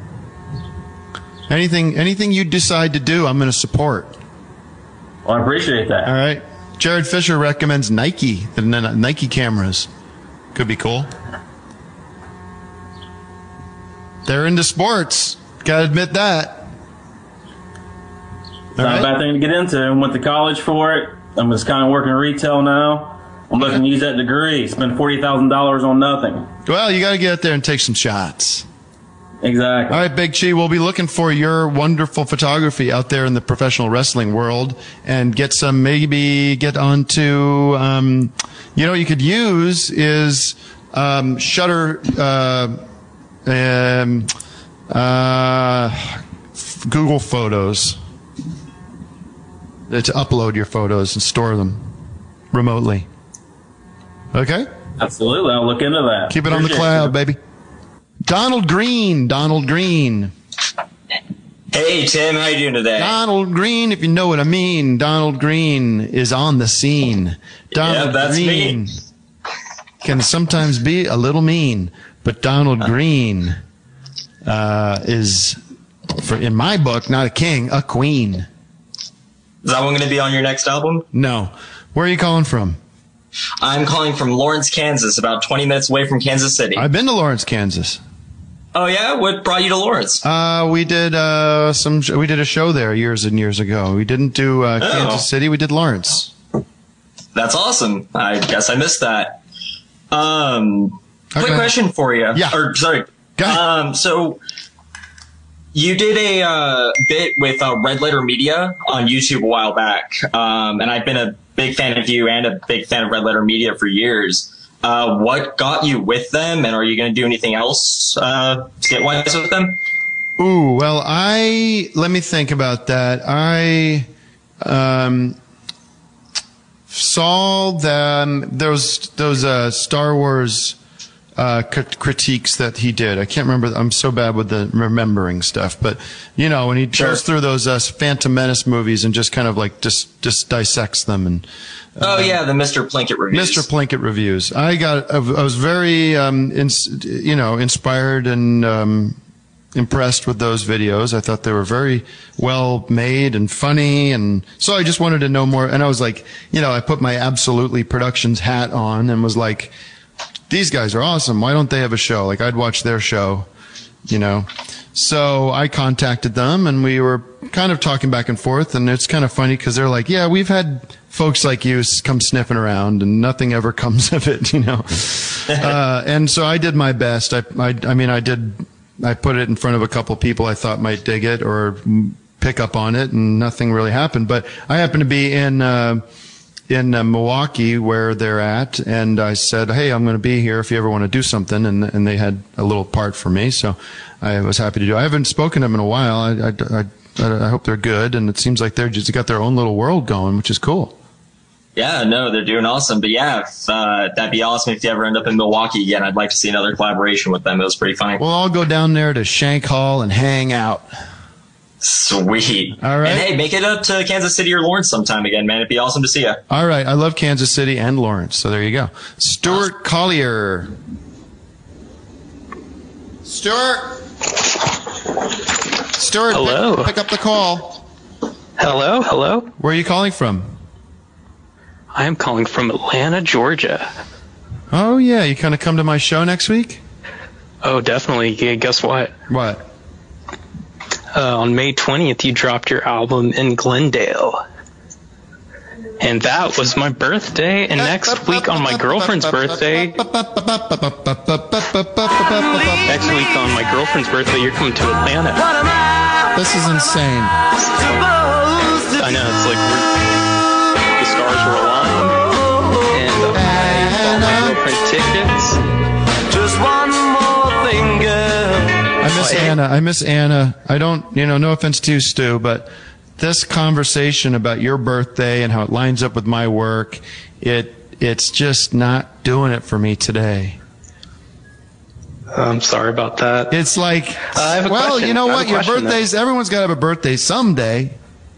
E: Anything you decide to do, I'm going to support.
H: Well, I appreciate that.
E: All right. Jared Fisher recommends Nike, the Nike cameras. Could be cool. They're into sports. Got to admit that.
H: It's not a bad thing to get into. I went to college for it. I'm just kind of working retail now. I'm looking to use that degree. Spend $40,000 on nothing.
E: Well, you got to get out there and take some shots.
H: Exactly.
E: All right, Big Chi, we'll be looking for your wonderful photography out there in the professional wrestling world, and get onto, what you could use is Shutter, Google Photos to upload your photos and store them remotely. Okay?
H: Absolutely. I'll look into that.
E: Keep it on the cloud, baby. Donald Green.
I: Hey, Tim. How you doing today?
E: Donald Green, if you know what I mean. Donald Green is on the scene. Donald
I: that's
E: Green
I: me.
E: Can sometimes be a little mean, but Donald Green is, in my book, not a king, a queen.
I: Is that one going to be on your next album?
E: No. Where are you calling from?
I: I'm calling from Lawrence, Kansas, about 20 minutes away from Kansas City.
E: I've been to Lawrence, Kansas.
I: Oh yeah? What brought you to Lawrence?
E: We did a show there years and years ago. We didn't do Kansas City, we did Lawrence.
I: That's awesome. I guess I missed that. Quick question for you.
E: Yeah.
I: Sorry. So you did a bit with Red Letter Media on YouTube a while back, and I've been a big fan of you and a big fan of Red Letter Media for years. What got you with them, and are you going to do anything else to get wise with them?
E: Ooh, well, let me think about that. I saw those Star Wars critiques that he did. I can't remember. I'm so bad with the remembering stuff. But, when he goes through those Phantom Menace movies and just kind of like just dissects them. And
I: the Mr. Plinkett reviews.
E: Mr. Plinkett reviews. I was very, inspired and impressed with those videos. I thought they were very well made and funny. And so I just wanted to know more. And I was like, I put my Absolutely Productions hat on and was like, these guys are awesome. Why don't they have a show? Like, I'd watch their show you know. So I contacted them, and we were kind of talking back and forth, and it's kind of funny because they're like, yeah, we've had folks like you come sniffing around, and nothing ever comes of it, you know. And so I did my best. I put it in front of a couple people I thought might dig it or pick up on it, and nothing really happened. But I happened to be in Milwaukee where they're at, and I said, hey, I'm going to be here if you ever want to do something, and they had a little part for me, so I was happy to do it. I haven't spoken to them in a while. I hope they're good, and it seems like they're just got their own little world going, which is cool.
I: Yeah, no, they're doing awesome. But yeah, that'd be awesome if you ever end up in Milwaukee again. I'd like to see another collaboration with them. It was pretty funny.
E: Well, I'll go down there to Shank Hall and hang out.
I: Sweet.
E: All right.
I: And hey, make it up to Kansas City or Lawrence sometime again, man. It'd be awesome to see you.
E: All right. I love Kansas City and Lawrence. So there you go. Stuart Collier. Stuart.
K: Hello.
E: Pick up the call.
K: Hello.
E: Where are you calling from?
K: I am calling from Atlanta, Georgia.
E: Oh, yeah. You kind of come to my show next week?
K: Oh, definitely. Yeah, guess what?
E: What?
K: On May 20th, you dropped your album in Glendale. And that was my birthday. And next week on my girlfriend's birthday... Next week on my girlfriend's birthday, you're coming to Atlanta.
E: This is insane.
K: I know, it's like the stars were aligned. And I bought my girlfriend tickets. Just one more thing, girl.
E: I miss Anna. I don't, no offense to you, Stu, but this conversation about your birthday and how it lines up with my work, it's just not doing it for me today.
K: I'm sorry about that.
E: It's like,
K: I have a
E: well,
K: question.
E: You know what? Your birthdays, everyone's got to have a birthday someday.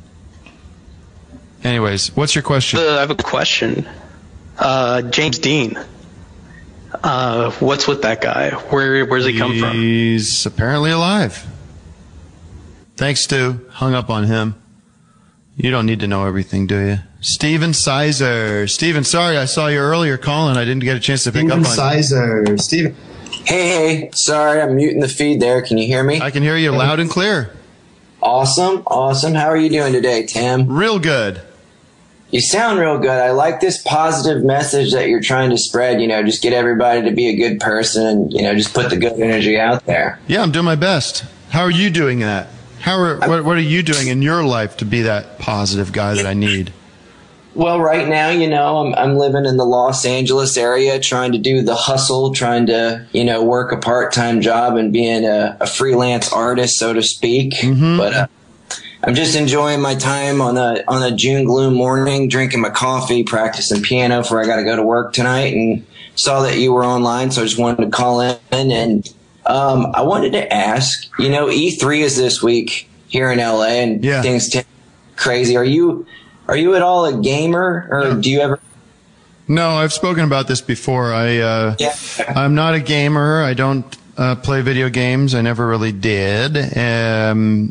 E: Anyways, what's your question?
K: I have a question. James Dean. What's with that guy? Where's he come from?
E: He's apparently alive. Thanks, Stu. Hung up on him. You don't need to know everything, do you? Steven Sizer. Steven, sorry, I saw you earlier calling. I didn't get a chance to pick up on you.
L: Sizer. Steven. Hey, sorry, I'm muting the feed there. Can you hear me?
E: I can hear you loud and clear.
L: Awesome. How are you doing today, Tim?
E: Real good.
L: You sound real good. I like this positive message that you're trying to spread, just get everybody to be a good person and, just put the good energy out there.
E: Yeah, I'm doing my best. How are you doing that? What are you doing in your life to be that positive guy that I need?
L: Well, right now, I'm living in the Los Angeles area, trying to do the hustle, trying to, work a part-time job and being a freelance artist, so to speak.
E: Mm-hmm.
L: But I'm just enjoying my time on a June gloom morning, drinking my coffee, practicing piano before I got to go to work tonight, and saw that you were online, so I just wanted to call in. And I wanted to ask, E3 is this week here in LA, and things crazy. Are you at all a gamer, or do you ever?
E: No, I've spoken about this before. I'm not a gamer. I don't play video games. I never really did, and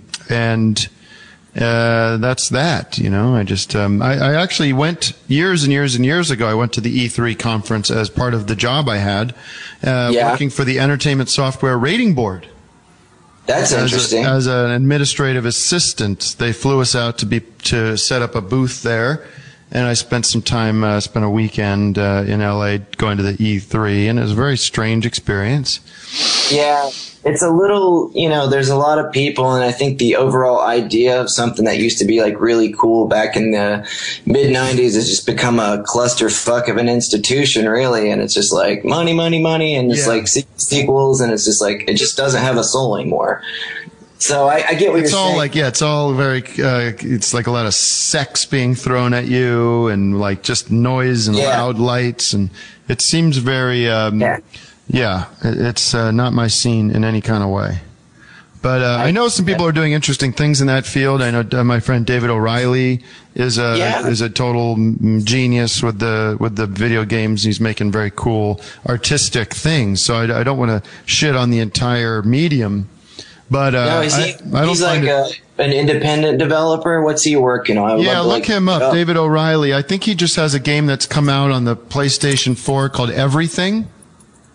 E: that's that. I just I actually went years and years and years ago. I went to the E3 conference as part of the job I had, working for the Entertainment Software Rating Board.
L: That's interesting.
E: As an administrative assistant, they flew us out to set up a booth there, and I spent some time, spent a weekend in LA going to the E3, and it was a very strange experience.
L: Yeah, it's a little, there's a lot of people, and I think the overall idea of something that used to be like really cool back in the mid 90s has just become a clusterfuck of an institution, really, and it's just like money, and it's like sequels, and it's just like it just doesn't have a soul anymore. So I get what you're saying.
E: It's all very, it's like a lot of sex being thrown at you, and like just noise and loud lights, and it seems very. It's not my scene in any kind of way. But I know some people are doing interesting things in that field. I know my friend David O'Reilly is a total genius with the video games. He's making very cool artistic things. So I don't want to shit on the entire medium. But
L: he's like an independent developer. What's he working on?
E: Look him up, David O'Reilly. I think he just has a game that's come out on the PlayStation 4 called Everything.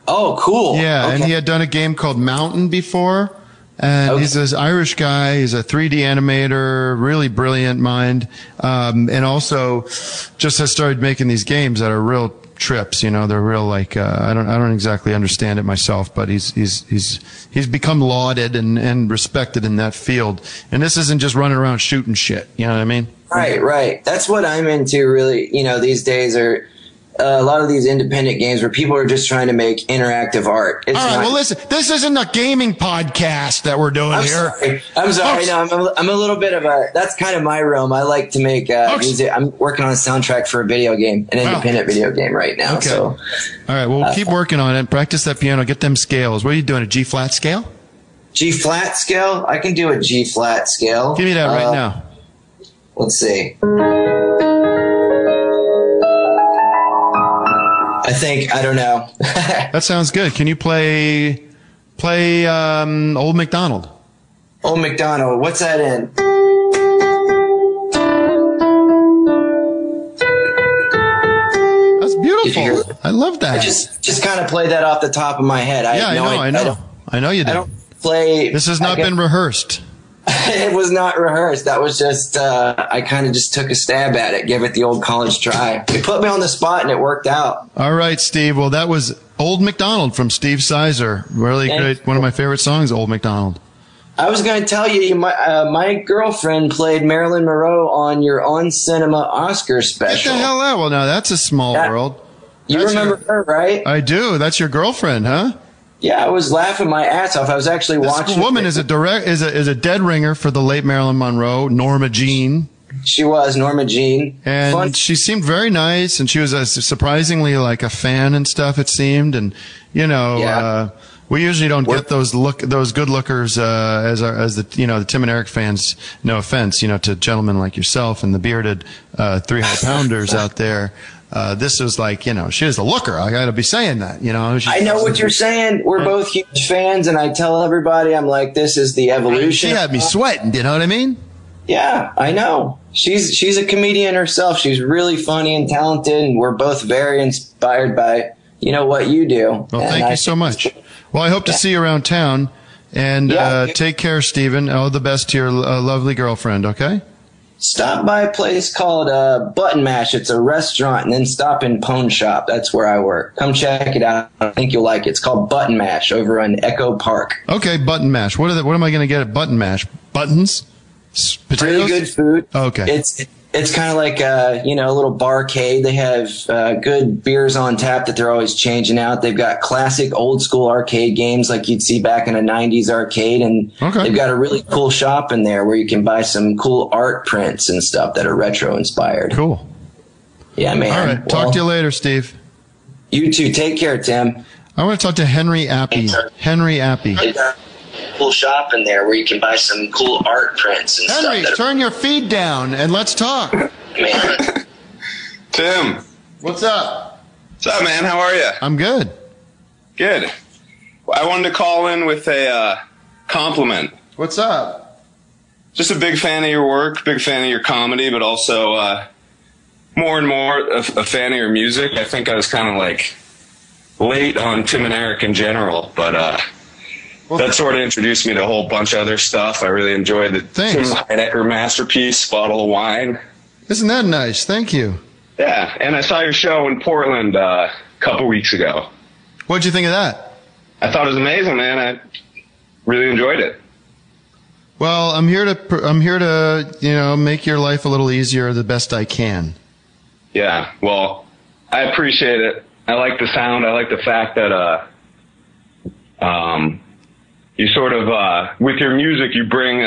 L: Oh, cool.
E: Yeah,
L: okay.
E: and he had done a game called Mountain before. And he's this Irish guy. He's a 3D animator, really brilliant mind, and also just has started making these games that are real trips. They're real like I don't exactly understand it myself, but he's become lauded and respected in that field. And this isn't just running around shooting shit. You know what I mean?
L: Right. That's what I'm into. Really, these days are. A lot of these independent games where people are just trying to make interactive art.
E: All right, well, listen, this isn't a gaming podcast that we're doing here.
L: I'm sorry. No, I'm a little bit of that's kind of my realm. I like to make music. I'm working on a soundtrack for a video game, an independent video game right now.
E: Okay.
L: So,
E: all right, well, we'll keep working on it. Practice that piano. Get them scales. What are you doing, a G-flat scale?
L: G-flat scale? I can do a G-flat scale.
E: Give me that right now.
L: Let's see. I don't know.
E: That sounds good. Can you play Old MacDonald?
L: Old MacDonald. What's that in?
E: That's beautiful. I love that.
L: I just kind of play that off the top of my head.
E: I know you do.
L: I don't play.
E: This has not been rehearsed.
L: It was not rehearsed. That was just, I kind of just took a stab at it, gave it the old college try. It put me on the spot and it worked out.
E: All right, Steve. Well, that was Old MacDonald from Steve Sizer. Really great. One of my favorite songs, Old MacDonald.
L: I was going to tell you, my girlfriend played Marilyn Monroe on your On Cinema Oscar special.
E: Get the hell out. Well, now that's a small world.
L: You remember her, right?
E: I do. That's your girlfriend, huh?
L: Yeah, I was laughing my ass off. I was actually watching.
E: This woman is a dead ringer for the late Marilyn Monroe, Norma Jean.
L: She was Norma Jean,
E: and she seemed very nice, and she was surprisingly like a fan and stuff. It seemed, and we usually don't get those good lookers as the Tim and Eric fans. No offense, to gentlemen like yourself and the bearded 300-pounders out there. This was like, she was a looker. I got to be saying that,
L: I know what you're saying. We're both huge fans, and I tell everybody, I'm like, this is the evolution.
E: She had me sweating. You know what I mean?
L: Yeah, I know. She's a comedian herself. She's really funny and talented, and we're both very inspired by, what you do.
E: Well, thank you so much. Well, I hope to see you around town, and take care, Stephen. All the best to your lovely girlfriend, okay?
L: Stop by a place called Button Mash. It's a restaurant, and then stop in Pone Shop. That's where I work. Come check it out. I think you'll like it. It's called Button Mash over on Echo Park.
E: Okay, Button Mash. What am I going to get at Button Mash? Buttons? Potatoes?
L: Really good food.
E: Okay.
L: It's kind of like a little barcade. They have good beers on tap that they're always changing out. They've got classic old school arcade games like you'd see back in a 90s arcade, and they've got a really cool shop in there where you can buy some cool art prints and stuff that are retro inspired.
E: Cool.
L: Yeah, man.
E: All right. Talk to you later, Steve.
L: You too. Take care, Tim.
E: I want to talk to Henry Appy. Henry Appy.
L: Cool shop in there where you can buy some cool art prints and stuff.
E: Henry, turn your feed down and let's talk.
L: Man.
W: Tim.
E: What's up?
W: What's up, man? How are you?
E: I'm good.
W: Good. I wanted to call in with a compliment.
E: What's up?
W: Just a big fan of your work, big fan of your comedy, but also more and more a fan of your music. I think I was kind of like late on Tim and Eric in general, but that sort of introduced me to a whole bunch of other stuff. I really enjoyed the Tim Heidecker masterpiece, Bottle of Wine.
E: Isn't that nice? Thank you.
W: Yeah, and I saw your show in Portland a couple weeks ago.
E: What'd you think of that?
W: I thought it was amazing, man. I really enjoyed it.
E: Well, I'm here to make your life a little easier the best I can.
W: Yeah, well, I appreciate it. I like the sound. I like the fact that you sort of with your music you bring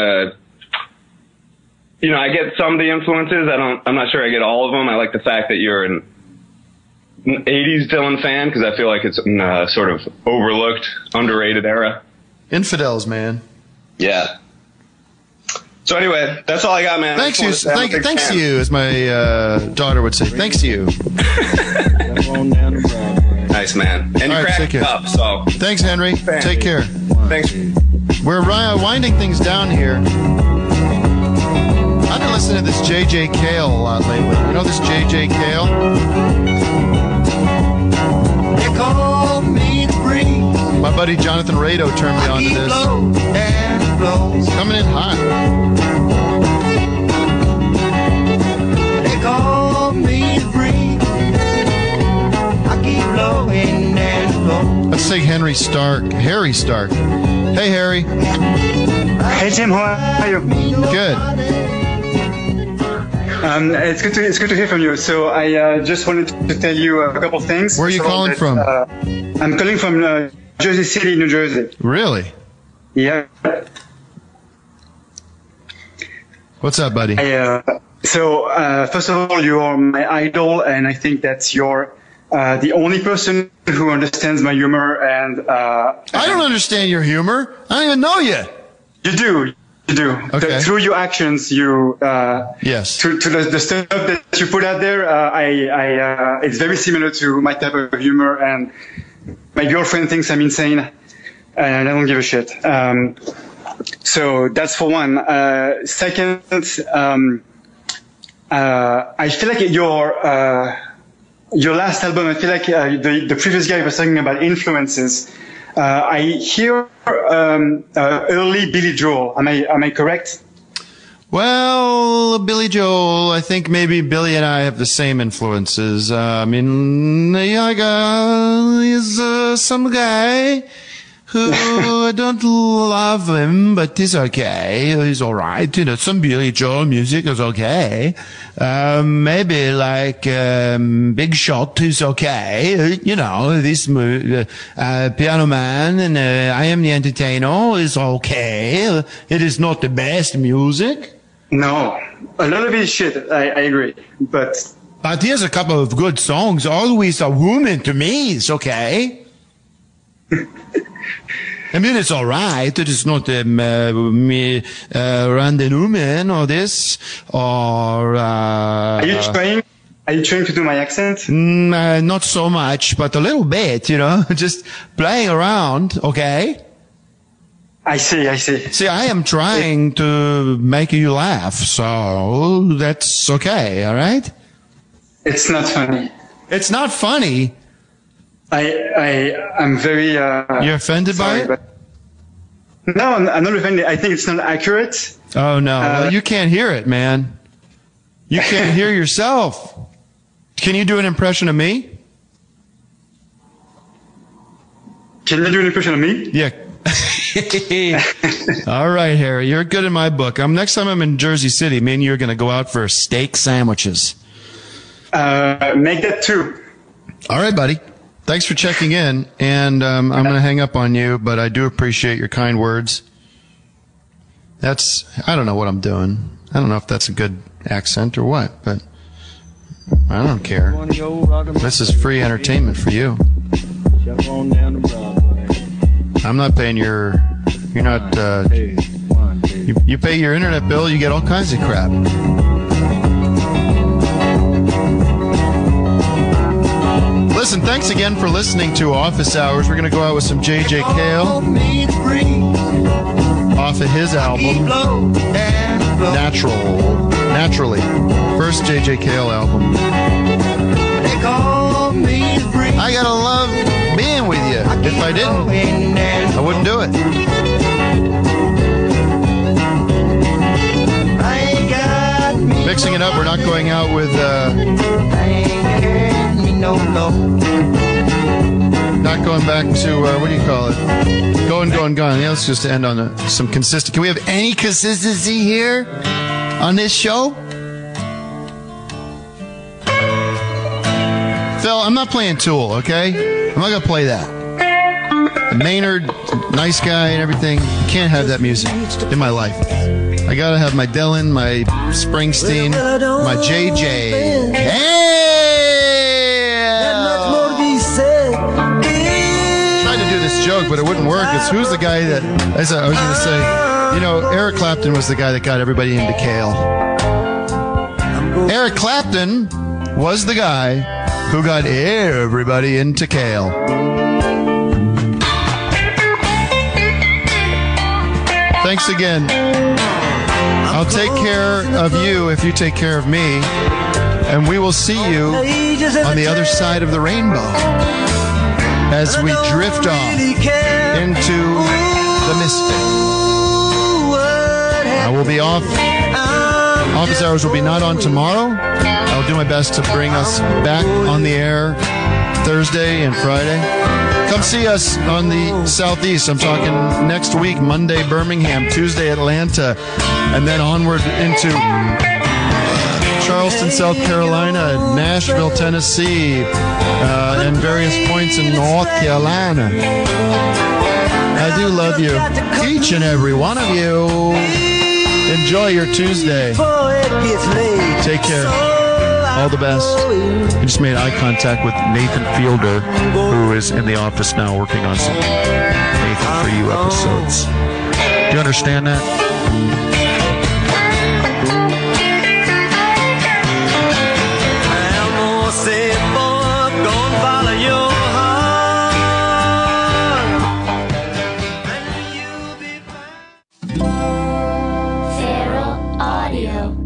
W: I get some of the influences. I'm not sure I get all of them. I like the fact that you're an 80s Dylan fan because I feel like it's a sort of overlooked, underrated era.
E: Infidels, man.
W: Yeah. So anyway, that's all I got, man.
E: Thanks you, as my daughter would say. Thanks you.
W: Nice, man. And you cracked up, so.
E: Thanks, Henry. Take care.
W: Thanks.
E: We're winding things down here. I've been listening to this J.J. Cale a lot lately. You know this J.J. Cale?
M: They call me the
E: buddy Jonathan Rado turned me on to this. It's coming in hot.
M: They call me free. I keep blowing and blowing.
E: Let's take Harry Stark. Hey, Harry.
N: Hey, Tim. How are you?
E: Good.
N: It's good to hear from you. So I just wanted to tell you a couple things.
E: Where are you calling from?
N: I'm calling from Jersey City, New Jersey.
E: Really?
N: Yeah.
E: What's up, buddy?
N: So first of all, you are my idol, and I think that you're the only person who understands my humor. And
E: I don't understand your humor. I don't even know you.
N: You do.
E: Okay.
N: Through your actions, you
E: yes.
N: To the stuff that you put out there, it's very similar to my type of humor, and my girlfriend thinks I'm insane, and I don't give a shit. So that's for one. Second, I feel like your last album, I feel like the previous guy was talking about influences. I hear early Billy Joel. Am I correct?
E: Well, Billy Joel, I think maybe Billy and I have the same influences. I mean, Yaga is some guy who I don't love him, but he's okay. He's all right. You know, some Billy Joel music is okay. Maybe like Big Shot is okay. You know, this Piano Man and I Am the Entertainer is okay. It is not the best music.
N: No, a lot of it is shit. I agree, but
E: here's a couple of good songs. Always a Woman to me is okay. I mean, it's all right. It is not Randy Newman or this or.
N: Are you trying to do my accent?
E: Not so much, but a little bit. You know, just playing around. Okay.
N: I see.
E: See, I am trying to make you laugh, so that's okay. All right.
N: It's not funny.
E: It's not funny.
N: I'm very.
E: You're offended by it?
N: No, I'm not offended. I think it's not accurate.
E: Oh no, well, you can't hear it, man. You can't hear yourself. Can you do an impression of me?
N: Can you do an impression of me?
E: Yeah. All right, Harry, you're good in my book. Next time I'm in Jersey City, me and you are going to go out for steak sandwiches.
N: Make that two.
E: All right, buddy. Thanks for checking in, and I'm going to hang up on you, but I do appreciate your kind words. I don't know what I'm doing. I don't know if that's a good accent or what, but I don't care. This is free entertainment for you. I'm not paying you're not, you pay your internet bill, you get all kinds of crap. Listen, thanks again for listening to Office Hours. We're going to go out with some J.J. Cale off of his album, Naturally. First J.J. Cale album. I got to love being with you. If I didn't, I wouldn't do it. Mixing it up, we're not going out with not going back to what do you call it? Going. Yeah, let's just end on some consistency. Can we have any consistency here on this show? Phil, I'm not playing Tool, okay? I'm not gonna play that. Maynard, nice guy and everything. You can't have that music in my life. I gotta have my Dylan, my Springsteen, my JJ. Tried to do this joke, but it wouldn't work. It's who's the guy that, as I was gonna say, you know, Eric Clapton was the guy that got everybody into Kale. Eric Clapton was the guy who got everybody into Kale. Thanks again. I'll take care of you if you take care of me, and we will see you on the other side of the rainbow. as we drift off into the Misfit. I will be off. Office hours will be not on tomorrow. I will do my best to bring us back on the air Thursday and Friday. Come see us on the Southeast. I'm talking next week, Monday, Birmingham, Tuesday, Atlanta, and then onward into Charleston, South Carolina, Nashville, Tennessee, and various points in North Carolina. I do love you, each and every one of you. Enjoy your Tuesday. Take care. All the best. I just made eye contact with Nathan Fielder, who is in the office now working on some Nathan For You episodes. Do you understand that?
M: Feral Audio.